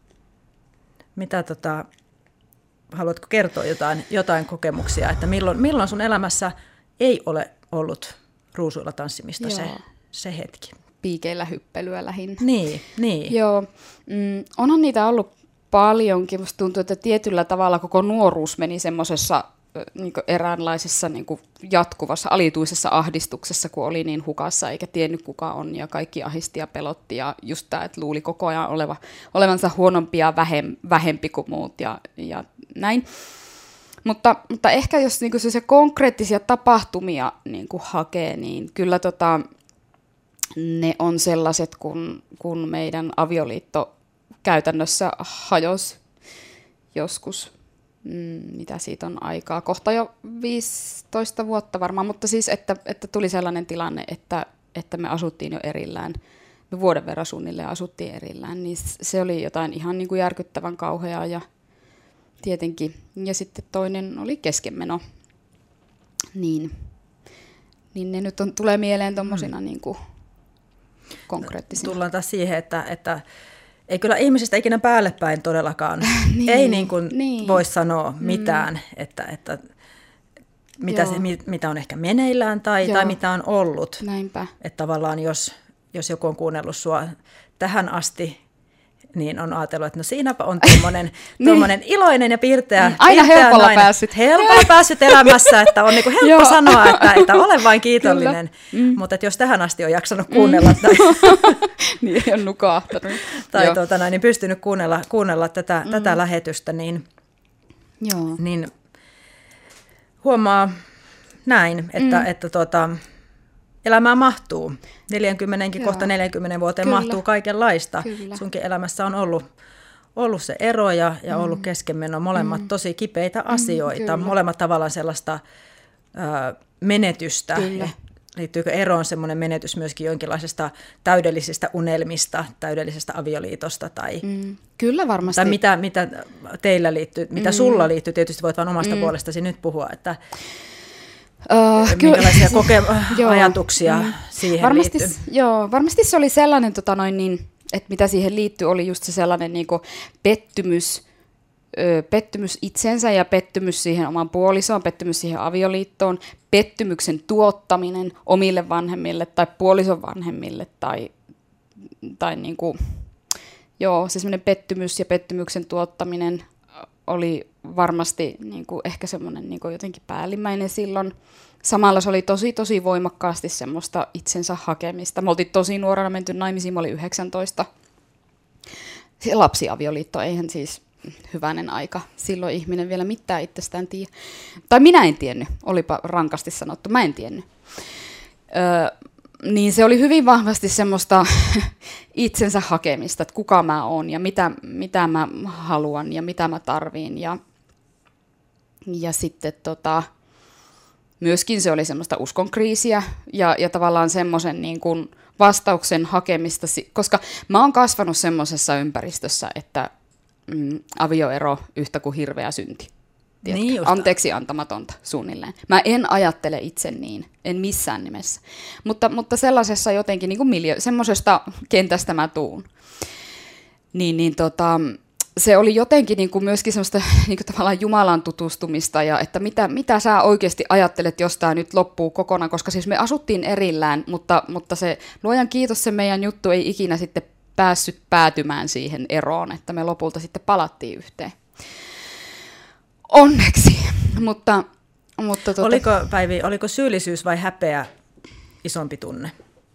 Mitä tota, haluatko kertoa jotain, jotain kokemuksia, että milloin, milloin sun elämässä ei ole ollut ruusuilla tanssimista se, se hetki? Piikeillä hyppelyä lähinnä. Niin, niin. Joo, mm, onhan niitä ollut paljonkin. Musta tuntuu, että tietyllä tavalla koko nuoruus meni semmoisessa niin eräänlaisessa niin jatkuvassa alituisessa ahdistuksessa, kun oli niin hukassa eikä tiennyt kuka on ja kaikki ahdisti ja pelotti ja just tämä, että luuli koko ajan oleva, olevansa huonompi ja vähem, vähempi kuin muut ja, ja näin. Mutta, mutta ehkä jos niin se konkreettisia tapahtumia niin hakee, niin kyllä tota, ne on sellaiset, kun, kun meidän avioliitto käytännössä hajosi joskus mm, mitä siitä on aikaa, kohta jo viisitoista vuotta varmaan, mutta siis, että, että tuli sellainen tilanne, että, että me asuttiin jo erillään, me vuoden verran suunnilleen asuttiin erillään, niin se oli jotain ihan niin kuin järkyttävän kauheaa ja tietenkin, ja sitten toinen oli keskenmeno, niin, niin ne nyt on, tulee mieleen tuommoisina mm. niin kuin konkreettisina. Tullaan taas siihen, että, että ei kyllä ihmisistä ikinä päälle päin todellakaan, niin, ei niin kuin niin. voi sanoa mitään, mm. että, että mitä, se, mitä on ehkä meneillään tai, tai mitä on ollut. Näinpä. Että tavallaan jos, jos joku on kuunnellut sua tähän asti, niin on ajatellut, että no siinäpä on tuommoinen niin. iloinen ja pirteä, aina pirteä helpolla nainen. päässyt. Helpolla päässyt elämässä, että on niinku helppo sanoa, että, että olen vain kiitollinen. Mm. Mutta että jos tähän asti on jaksanut kuunnella mm. tai, niin ei ole nukahtanut. tai tuota, näin, niin pystynyt kuunnella, kuunnella tätä, mm. tätä lähetystä, niin, Joo. niin huomaa näin, että, mm. että tuota, elämään mahtuu. neljäkymmentä, kohta neljäkymmentä vuoteen Kyllä. mahtuu kaikenlaista. Kyllä. Sunkin elämässä on ollut, ollut se ero ja, ja mm. ollut keskenmeno. Molemmat mm. tosi kipeitä asioita. Mm, molemmat tavallaan sellaista ö, menetystä. Kyllä. Liittyykö eroon semmoinen menetys myöskin jonkinlaisesta täydellisistä unelmista, täydellisestä avioliitosta? Tai, mm. Kyllä varmasti. Tai mitä, mitä teillä liittyy, mitä mm. sulla liittyy. Tietysti voit vain omasta mm. puolestasi nyt puhua, että Uh, minkälaisia koke- ajatuksia mm. siihen varmasti, liittyy? Joo, varmasti se oli sellainen, tota noin, niin, että mitä siihen liittyy, oli just se sellainen niin kuin pettymys, ö, pettymys itsensä ja pettymys siihen omaan puolisoon, pettymys siihen avioliittoon, pettymyksen tuottaminen omille vanhemmille tai puolison vanhemmille tai, tai niin kuin, joo, se semmoinen pettymys ja pettymyksen tuottaminen oli varmasti niin kuin, ehkä semmoinen niin kuin jotenkin päällimmäinen silloin. Samalla se oli tosi, tosi voimakkaasti semmoista itsensä hakemista. Me oltiin tosi nuorena menty naimisiin, mä olin yhdeksäntoista. Se lapsiavioliitto, eihän siis hyvänen aika. Silloin ihminen vielä mitään itsestään tiedä. Tai minä en tiennyt, olipa rankasti sanottu, mä en tiennyt. Öö, niin se oli hyvin vahvasti semmoista itsensä hakemista, että kuka mä oon ja mitä, mitä mä haluan ja mitä mä tarviin. Ja, ja sitten tota, myöskin se oli semmoista uskonkriisiä ja, ja tavallaan semmoisen niin kuin vastauksen hakemista, koska mä oon kasvanut semmoisessa ympäristössä, että mm, avioero yhtä kuin hirveä synti. Niin anteeksi antamatonta suunnilleen. Mä en ajattele itse niin, en missään nimessä. Mutta, mutta sellaisessa jotenkin, niin kuin miljö, semmoisesta kentästä mä tuun. Niin, niin tota, se oli jotenkin niin kuin myöskin semmoista niin kuin tavallaan Jumalan tutustumista, ja että mitä, mitä sä oikeasti ajattelet, jos tämä nyt loppuu kokonaan, koska siis me asuttiin erillään, mutta, mutta se luojan kiitos, se meidän juttu ei ikinä sitten päässyt päätymään siihen eroon, että me lopulta sitten palattiin yhteen. Onneksi, mutta... mutta tuota... Oliko, Päivi, oliko syyllisyys vai häpeä isompi tunne?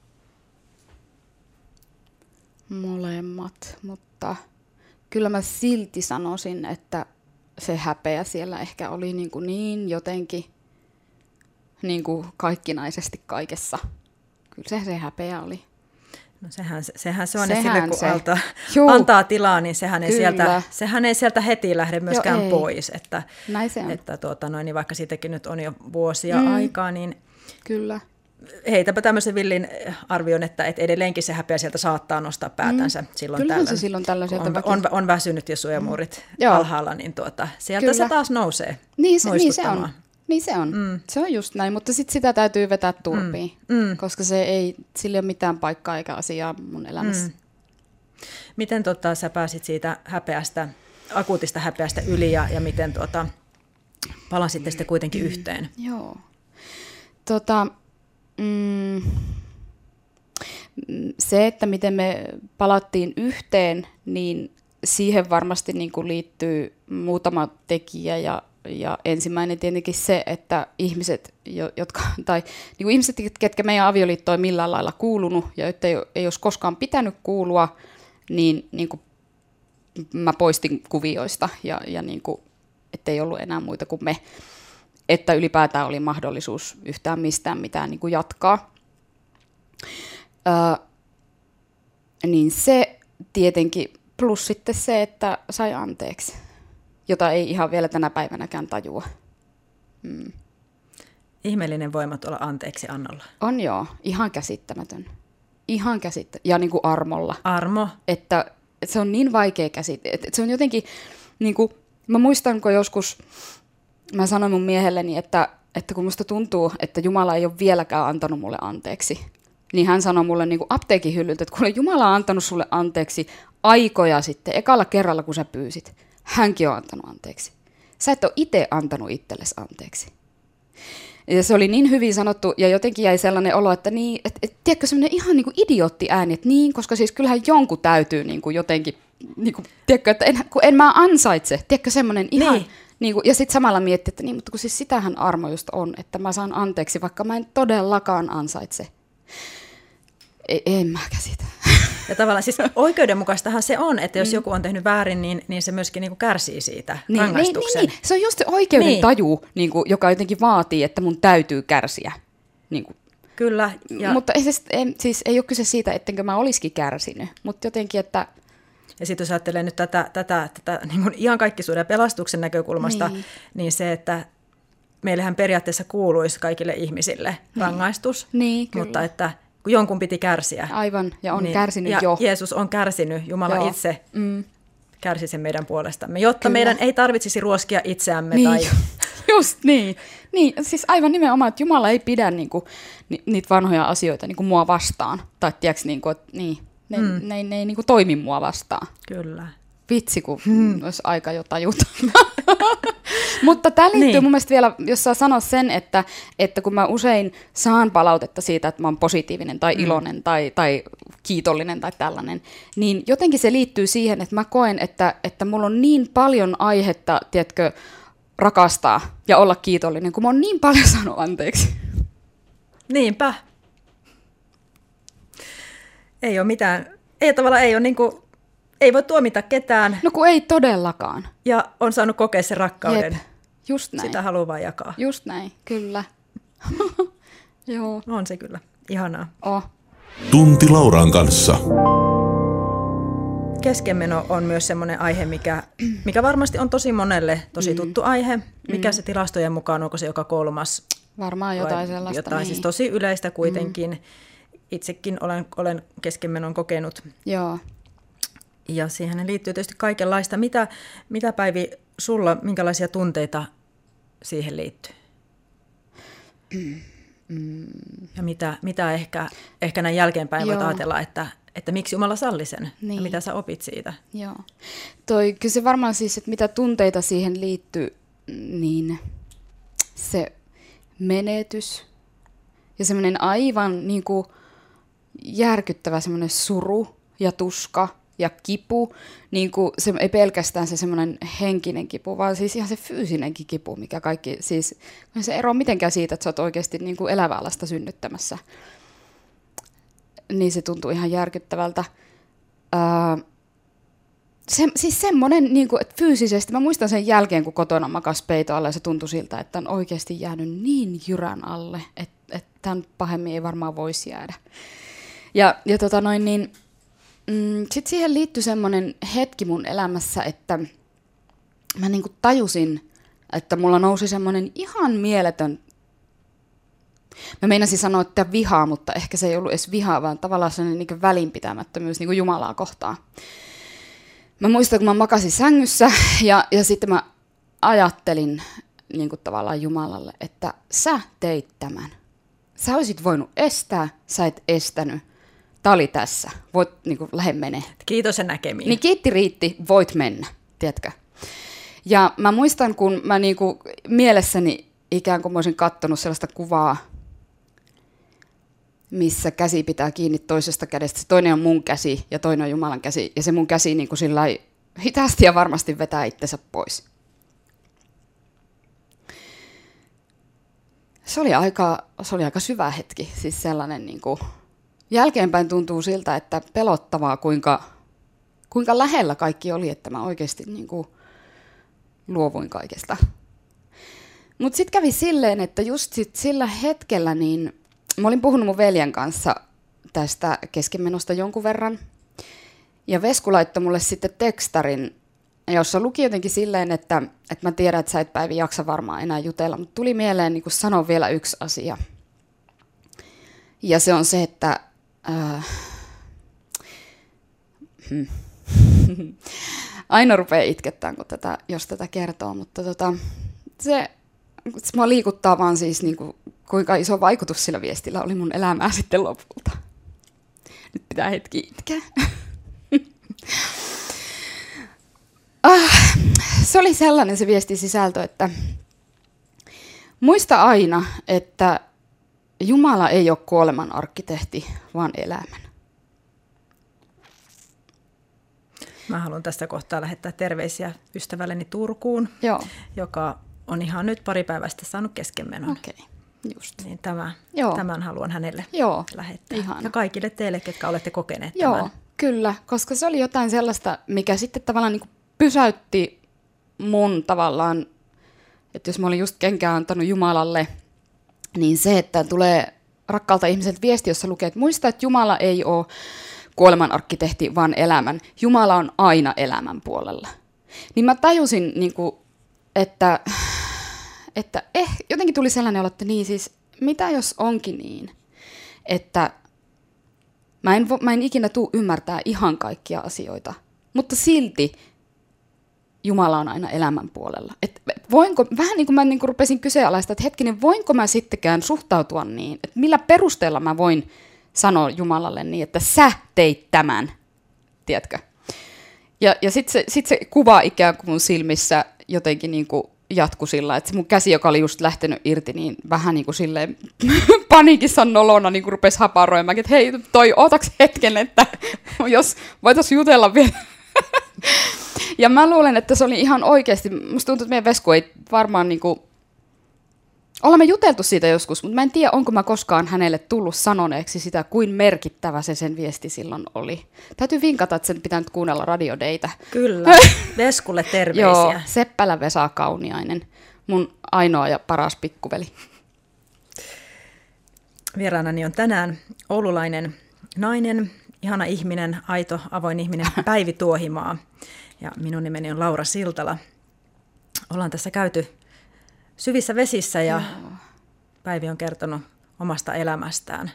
Molemmat, mutta kyllä mä silti sanoisin, että se häpeä siellä ehkä oli niin, kuin niin jotenkin niin kuin kaikkinaisesti kaikessa. Kyllä se, se häpeä oli. No sehän, sehän se on, sehän sille, kun se. Alta, antaa tilaa, niin sehän ei, sieltä, sehän ei sieltä heti lähde myöskään jo, pois. Että, näin se on. Että tuota, noin, niin vaikka siitäkin nyt on jo vuosia mm. aikaa, niin kyllä. heitäpä tämmöisen villin arvion, että et edelleenkin se häpeä sieltä saattaa nostaa päätänsä mm. silloin kyllä tällöin. Se silloin tällöin sieltä on, on, on väsynyt ja suojamuurit mm. alhaalla, niin tuota, sieltä kyllä. se taas nousee niin se, niin se on. Niin se on. Mm. Se on just näin, mutta sit sitä täytyy vetää turpiin, mm. Mm. koska se ei, sillä ei ole mitään paikkaa eikä asiaa mun elämässä. Mm. Miten tota, sä pääsit siitä häpeästä, akuutista häpeästä yli ja, ja miten tota, palasitte sitten kuitenkin mm. yhteen? Joo. Tota, mm, se, että miten me palattiin yhteen, niin siihen varmasti niin kuin liittyy muutama tekijä ja Ja ensimmäinen tietenkin se, että ihmiset, jotka, tai niin kuin ihmiset, ketkä meidän avioliittoon millään lailla kuulunut ja jotta ei, ei olisi koskaan pitänyt kuulua, niin, niin kuin mä poistin kuvioista ja, ja niin kuin, ettei ollut enää muita kuin me. Että ylipäätään oli mahdollisuus yhtään mistään mitään niin kuin jatkaa. Öö, niin se tietenkin, plus sitten se, että sai anteeksi. jota ei ihan vielä tänä päivänäkään tajua. Mm. Ihmeellinen voima tuolla anteeksi annolla. On joo, ihan käsittämätön. Ihan käsittämätön. Ja niin kuin armolla. Armo. Että, että se on niin vaikea käsite. Että, että se on jotenkin, niin kuin, mä muistan, kun joskus mä sanoin mun miehelleni, että, että kun musta tuntuu, että Jumala ei ole vieläkään antanut mulle anteeksi, niin hän sanoi mulle niin kuin apteekin hyllyltä, että kun Jumala on antanut sulle anteeksi aikoja sitten, ekalla kerralla kun sä pyysit, hänkin on antanut anteeksi. Sä et ole itse antanut itsellesi anteeksi. Ja se oli niin hyvin sanottu, ja jotenkin jäi sellainen olo, että niin, et, et, tiedätkö, semmoinen ihan niin kuin idiootti ääni, että niin, koska siis kyllähän jonkun täytyy niin kuin jotenkin, niin kuin, tiedätkö, että en, kun en mä ansaitse, tiedätkö, semmoinen ihan, niin. Niin kuin, ja sitten samalla miettii, että niin, mutta kun siis sitähän armo just on, että mä saan anteeksi, vaikka mä en todellakaan ansaitse. Ei, en mä käsitä. Ja tavallaan siis oikeudenmukaistahan se on, että jos mm. joku on tehnyt väärin, niin, niin se myöskin niin kuin kärsii siitä niin, rangaistuksen. Niin, niin, niin. Se on just se oikeuden niin. taju, niin kuin, joka jotenkin vaatii, että mun täytyy kärsiä. Niin kuin. Kyllä. Ja mutta ei, siis, ei, siis ei ole kyse siitä, ettenkö mä olisikin kärsinyt, mutta jotenkin, että... Ja sitten jos ajattelee nyt tätä, tätä, tätä niin kuin ihan kaikkisuuden ja pelastuksen näkökulmasta, niin. niin se, että meillähän periaatteessa kuuluisi kaikille ihmisille niin. rangaistus, niin, mutta että kun jonkun piti kärsiä. Aivan, ja on niin, kärsinyt ja jo. Jeesus on kärsinyt, Jumala Joo. itse mm. kärsi sen meidän puolestamme, jotta Kyllä. meidän ei tarvitsisi ruoskia itseämme. Niin. Tai... Just niin. niin. Siis aivan nimenomaan, että Jumala ei pidä niinku, ni, niitä vanhoja asioita niinku mua vastaan. Tai tiedätkö, niinku, että niin, ne, mm. ne, ne, ne ei niinku toimi mua vastaan. Kyllä. Vitsi, kun hmm. olisi aika jo tajuta. Mutta tämä liittyy niin. mun mielestä vielä, jos saa sanoa sen, että, että kun mä usein saan palautetta siitä, että mä oon positiivinen tai hmm. iloinen tai, tai kiitollinen tai tällainen, niin jotenkin se liittyy siihen, että mä koen, että, että mulla on niin paljon aihetta, tiedätkö, rakastaa ja olla kiitollinen, kun mä oon niin paljon saanut anteeksi. Niinpä. Ei ole mitään, ei tavallaan ei ole niin kuin... Ei voi tuomita ketään. No kun ei todellakaan. Ja on saanut kokea sen rakkauden. Jep, just näin. Sitä haluaa vaan jakaa. Just näin, kyllä. Joo. On se kyllä. Ihanaa. Oh. Tunti Lauran kanssa. Keskenmeno on myös semmoinen aihe, mikä, mikä varmasti on tosi monelle tosi mm. tuttu aihe. Mikä mm. se tilastojen mukaan, onko se joka kolmas? Varmaan jotain sellaista. Jotain niin. siis tosi yleistä kuitenkin. Mm. Itsekin olen, olen keskenmenon kokenut. Joo. Ja siihen liittyy tietysti kaikenlaista. Mitä, mitä Päivi, sulla, minkälaisia tunteita siihen liittyy? Mm. Mm. Ja mitä, mitä ehkä, ehkä näin jälkeenpäin Joo. voit ajatella, että, että miksi Jumala salli sen niin. ja mitä sä opit siitä? Joo. Toi, kyllä se varmaan siis, että mitä tunteita siihen liittyy, niin se menetys ja semmoinen aivan niin kuin järkyttävä semmoinen suru ja tuska ja kipu, niin kuin se ei pelkästään se semmoinen henkinen kipu, vaan siis ihan se fyysinenkin kipu, mikä kaikki, siis se ero mitenkään siitä, että sä oot oikeasti niin kuin elävää lasta synnyttämässä. Niin se tuntuu ihan järkyttävältä. Öö, se, siis semmoinen, niin kuin, että fyysisesti, mä muistan sen jälkeen, kun kotona makas peito alla ja se tuntui siltä, että on oikeasti jäänyt niin jyrän alle, että, että tämän pahemmin ei varmaan voisi jäädä. Ja, ja tota noin niin, mm, sitten siihen liittyi semmoinen hetki mun elämässä, että mä niinku tajusin, että mulla nousi semmoinen ihan mieletön, mä meinasin sanoa, että vihaa, mutta ehkä se ei ollut edes vihaa, vaan tavallaan sellainen niinku välinpitämättömyys niinku Jumalaa kohtaan. Mä muistan, kun mä makasin sängyssä ja, ja sitten mä ajattelin niinku tavallaan Jumalalle, että sä teit tämän. Sä olisit voinut estää, sä et estänyt. Tää oli tässä, voit niinku lähde mene. Kiitos ja näkemiin. Niin kiitti riitti, voit mennä, tiedätkö? Ja mä muistan, kun mä niinku mielessäni ikään kuin mä olisin kattonut sellaista kuvaa, missä käsi pitää kiinni toisesta kädestä. Se toinen on mun käsi ja toinen on Jumalan käsi. Ja se mun käsi niinku sillai hitaasti ja varmasti vetää itsensä pois. Se oli aika, se oli aika syvä hetki, siis sellainen niinku... Jälkeenpäin tuntuu siltä, että pelottavaa, kuinka, kuinka lähellä kaikki oli, että mä oikeasti niin kuin luovuin kaikesta. Mutta sitten kävi silleen, että just sit sillä hetkellä, niin mä olin puhunut mun veljen kanssa tästä keskenmenosta jonkun verran. Ja Vesku laittoi mulle sitten tekstarin jossa luki jotenkin silleen, että, että mä tiedän, että sä et Päivi jaksa varmaan enää jutella, mutta tuli mieleen niin kuin sanoa vielä yksi asia. Ja se on se, että äh, hmm. aina rupeaa itkettämään, kun tätä, jos tätä kertoo, mutta tota, se, se mua liikuttaa vaan siis, niin kuin, kuinka iso vaikutus sillä viestillä oli mun elämää sitten lopulta. Nyt pitää hetki itkeä. ah, se oli sellainen se viestin sisältö, että muista aina, että Jumala ei ole kuoleman arkkitehti, vaan elämän. Mä haluan tästä kohtaa lähettää terveisiä ystävälleni Turkuun, Joo. joka on ihan nyt pari päivästä saanut keskenmenon. Okei, just. Niin tämä, Joo. tämän haluan hänelle Joo. lähettää. Ihana. Ja kaikille teille, ketkä olette kokeneet Joo, tämän. kyllä, koska se oli jotain sellaista, mikä sitten tavallaan niin kuin pysäytti mun tavallaan, että jos mä olin just kenkään antanut Jumalalle, niin se, että tulee rakkaalta ihmiseltä viesti, jossa lukee, että muista, että Jumala ei ole kuoleman arkkitehti, vaan elämän. Jumala on aina elämän puolella. Niin mä tajusin, niin kuin, että, että eh, jotenkin tuli sellainen olo, että niin siis, mitä jos onkin niin, että mä en, mä en ikinä tule ymmärtää ihan kaikkia asioita, mutta silti Jumala on aina elämän puolella. Et voinko, vähän niin kuin mä niin kuin rupesin kyseenalaista, että hetkinen, voinko mä sittenkään suhtautua niin, että millä perusteella mä voin sanoa Jumalalle niin, että sä teit tämän, tiedätkö? Ja, ja sitten se, sit se kuva ikään kuin mun silmissä jotenkin niin kuin jatkui sillä, että se mun käsi, joka oli just lähtenyt irti, niin vähän niin kuin silleen paniikissa nolona niin kuin rupesi haparoimaan, että hei, toi, ootaks hetken, että jos voitaisiin jutella vielä. Ja mä luulen, että se oli ihan oikeasti, musta tuntuu, että meidän Vesku ei varmaan niinku, olemme juteltu siitä joskus, mutta mä en tiedä, onko mä koskaan hänelle tullut sanoneeksi sitä, kuin merkittävä se sen viesti silloin oli. Täytyy vinkata, että sen pitää nyt kuunnella radiodeitä. Kyllä, Veskulle terveisiä. Joo, Seppälä Vesa Kauniainen, mun ainoa ja paras pikkuveli. Vieraanani on tänään oululainen nainen, ihana ihminen, aito, avoin ihminen, Päivi Tuohimaa. Ja minun nimeni on Laura Siltala. Ollaan tässä käyty syvissä vesissä ja Joo. Päivi on kertonut omasta elämästään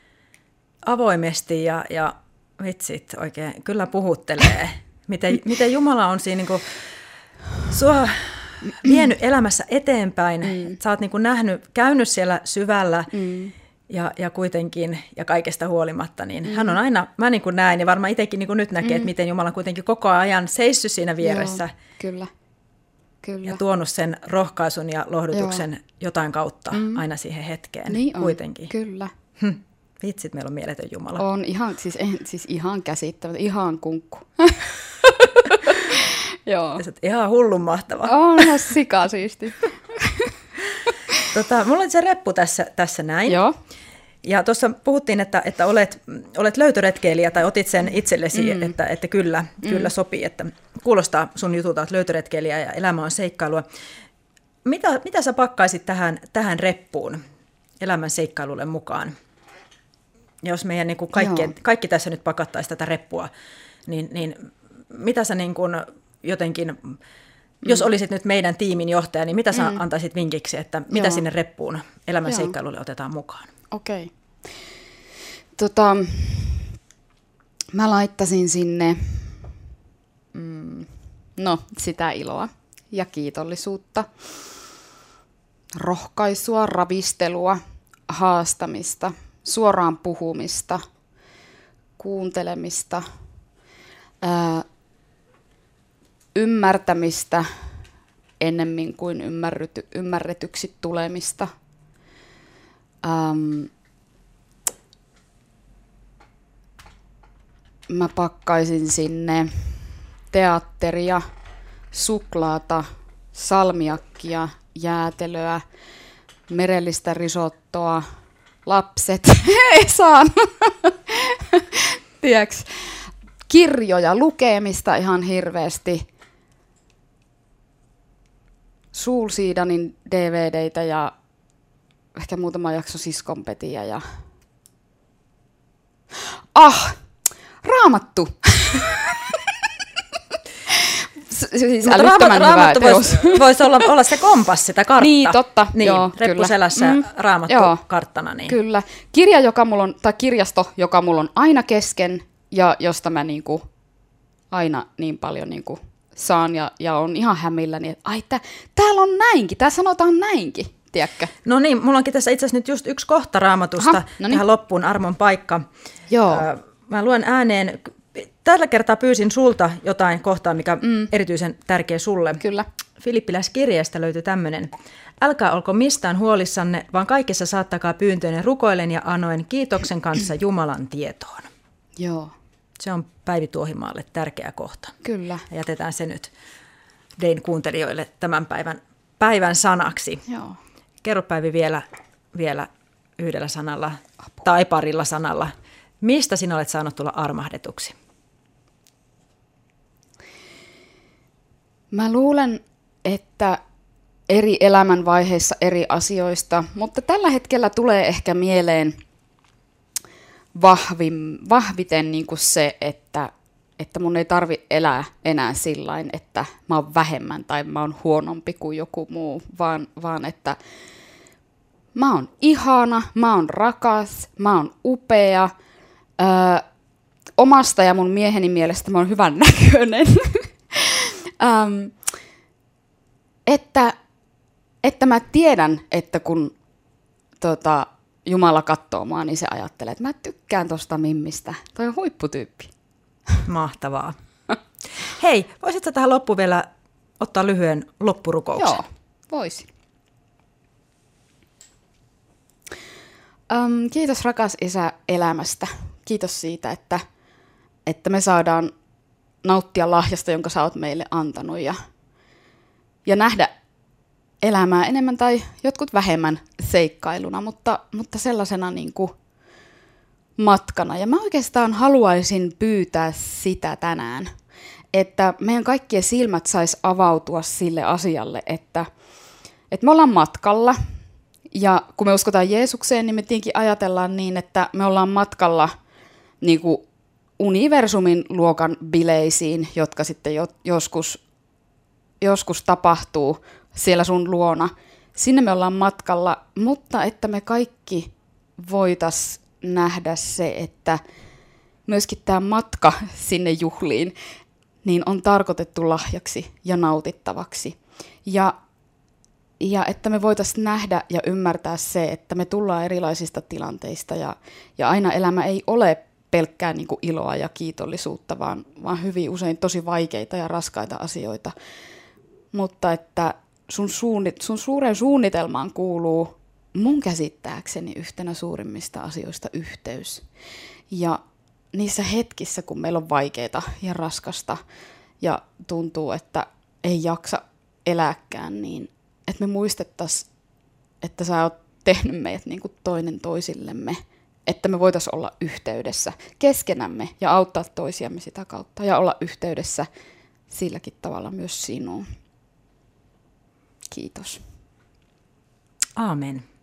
avoimesti ja, ja vitsit oikein kyllä puhuttelee. Miten, miten Jumala on siinä niin kuin sua vienyt elämässä eteenpäin. Mm. Sä oot niin kuin nähnyt, käynyt siellä syvällä. Mm. Ja, ja kuitenkin, ja kaikesta huolimatta, niin mm. hän on aina, mä niin kuin näen, ja varmaan itsekin niin kuin nyt näkee, mm. että miten Jumala on kuitenkin koko ajan seissyt siinä vieressä. Joo, kyllä. Kyllä. Ja tuonut sen rohkaisun ja lohdutuksen Joo. jotain kautta mm. aina siihen hetkeen niin kuitenkin. On, kyllä. Hm. Vitsit, meillä on mieletön Jumala. On ihan, siis, en, siis ihan käsittämättä, ihan kunkku. Joo. Ihan hullun mahtava. On ihan sikasiisti. Tota, mulla on se reppu tässä, tässä näin. Joo. Ja tuossa puhuttiin, että, että olet, olet löytöretkeilijä tai otit sen itsellesi, mm. että, että kyllä, mm. kyllä sopii, että kuulostaa sun jutulta, että löytöretkeilijä ja elämä on seikkailua. Mitä, mitä sä pakkaisit tähän, tähän reppuun elämän seikkailulle mukaan? Ja jos meidän niin kuin kaikki, kaikki tässä nyt pakattaisi tätä reppua, niin, niin mitä sä niin kuin jotenkin... Jos olisit nyt meidän tiimin johtaja, niin mitä sä mm. antaisit vinkiksi, että mitä Joo. sinne reppuun elämän Joo. seikkailulle otetaan mukaan? Okei. Okay. Tota, mä laittasin sinne mm, no, sitä iloa ja kiitollisuutta, rohkaisua, ravistelua, haastamista, suoraan puhumista, kuuntelemista, ää, ymmärtämistä ennemmin kuin ymmärryty, ymmärretyksi tulemista. Ähm, mä pakkaisin sinne teatteria, suklaata, salmiakkia, jäätelöä, merellistä risottoa, lapset, ei saanut, tiedätkö, kirjoja, lukemista ihan hirveästi, Soulseedanin D V D:itä ja ehkä muutama jakso Siskonpetiä ja... Ah! Raamattu! siis Mutta älyttömän raama- hyvä teos. voisi vois olla, olla se kompassi tai kartta. Niin, totta. Niin, Joo, reppuselässä kyllä. ja Mm, raamattu joo. karttana. Niin. Kyllä. Kirja, joka mulla on, tai kirjasto, joka mulla on aina kesken ja josta mä niinku aina niin paljon niinku saan ja, ja on ihan hämilläni, että ai, tää, täällä on näinkin, tää sanotaan näinkin, tiedätkö? No niin, mulla onkin tässä itse asiassa nyt just yksi kohta raamatusta. Aha, no niin. Tähän loppuun armon paikka. Joo. Ö, Mä luen ääneen. Tällä kertaa pyysin sulta jotain kohtaa, mikä on mm. erityisen tärkeä sulle. Kyllä. Filippiläiskirjeestä löytyy tämmöinen. Älkää olko mistään huolissanne, vaan kaikessa saattakaa pyyntöinen rukoilen ja anoen kiitoksen kanssa Jumalan tietoon. Joo. Se on Päivi Tuohimaalle tärkeä kohta. Kyllä. Ja jätetään se nyt Dein kuuntelijoille tämän päivän, päivän sanaksi. Joo. Kerro Päivi vielä, vielä yhdellä sanalla Apua. tai parilla sanalla. Mistä sinä olet saanut tulla armahdetuksi? Mä luulen, että eri elämänvaiheissa eri asioista, mutta tällä hetkellä tulee ehkä mieleen vahvim, vahviten niin kuin se, että, että mun ei tarvi elää enää sillain, että mä oon vähemmän tai mä oon huonompi kuin joku muu, vaan, vaan että mä oon ihana, mä oon rakas, mä oon upea, öö, omasta ja mun mieheni mielestä mä oon hyvän näköinen. Um, että, että mä tiedän, että kun tota, Jumala katsoo mua, niin se ajattelee, että mä tykkään tosta Mimmistä. Toi on huipputyyppi. Mahtavaa. Hei, voisitko tähän loppuun vielä ottaa lyhyen loppurukouksen? Joo, voisin. Um, kiitos rakas Isä elämästä. Kiitos siitä, että, että me saadaan nauttia lahjasta, jonka sä oot meille antanut ja, ja nähdä elämää enemmän tai jotkut vähemmän seikkailuna, mutta, mutta sellaisena niin kuin matkana. Ja mä oikeastaan haluaisin pyytää sitä tänään, että meidän kaikkien silmät sais avautua sille asialle, että, että me ollaan matkalla ja kun me uskotaan Jeesukseen, niin me tietenkin ajatellaan niin, että me ollaan matkalla niin kuin universumin luokan bileisiin, jotka sitten jo, joskus, joskus tapahtuu siellä sun luona. Sinne me ollaan matkalla, mutta että me kaikki voitais nähdä se, että myöskin tämä matka sinne juhliin niin on tarkoitettu lahjaksi ja nautittavaksi. Ja, ja että me voitaisiin nähdä ja ymmärtää se, että me tullaan erilaisista tilanteista ja, ja aina elämä ei ole pelkkää niin kuin iloa ja kiitollisuutta, vaan, vaan hyvin usein tosi vaikeita ja raskaita asioita. Mutta että sun, suunnit, sun suuren suunnitelmaan kuuluu mun käsittääkseni yhtenä suurimmista asioista yhteys. Ja niissä hetkissä, kun meillä on vaikeita ja raskasta ja tuntuu, että ei jaksa elääkään, niin että me muistettaisiin, että sä oot tehnyt meidät niin kuin toinen toisillemme, että me voitaisiin olla yhteydessä keskenämme ja auttaa toisiamme sitä kautta ja olla yhteydessä silläkin tavalla myös sinuun. Kiitos. Aamen.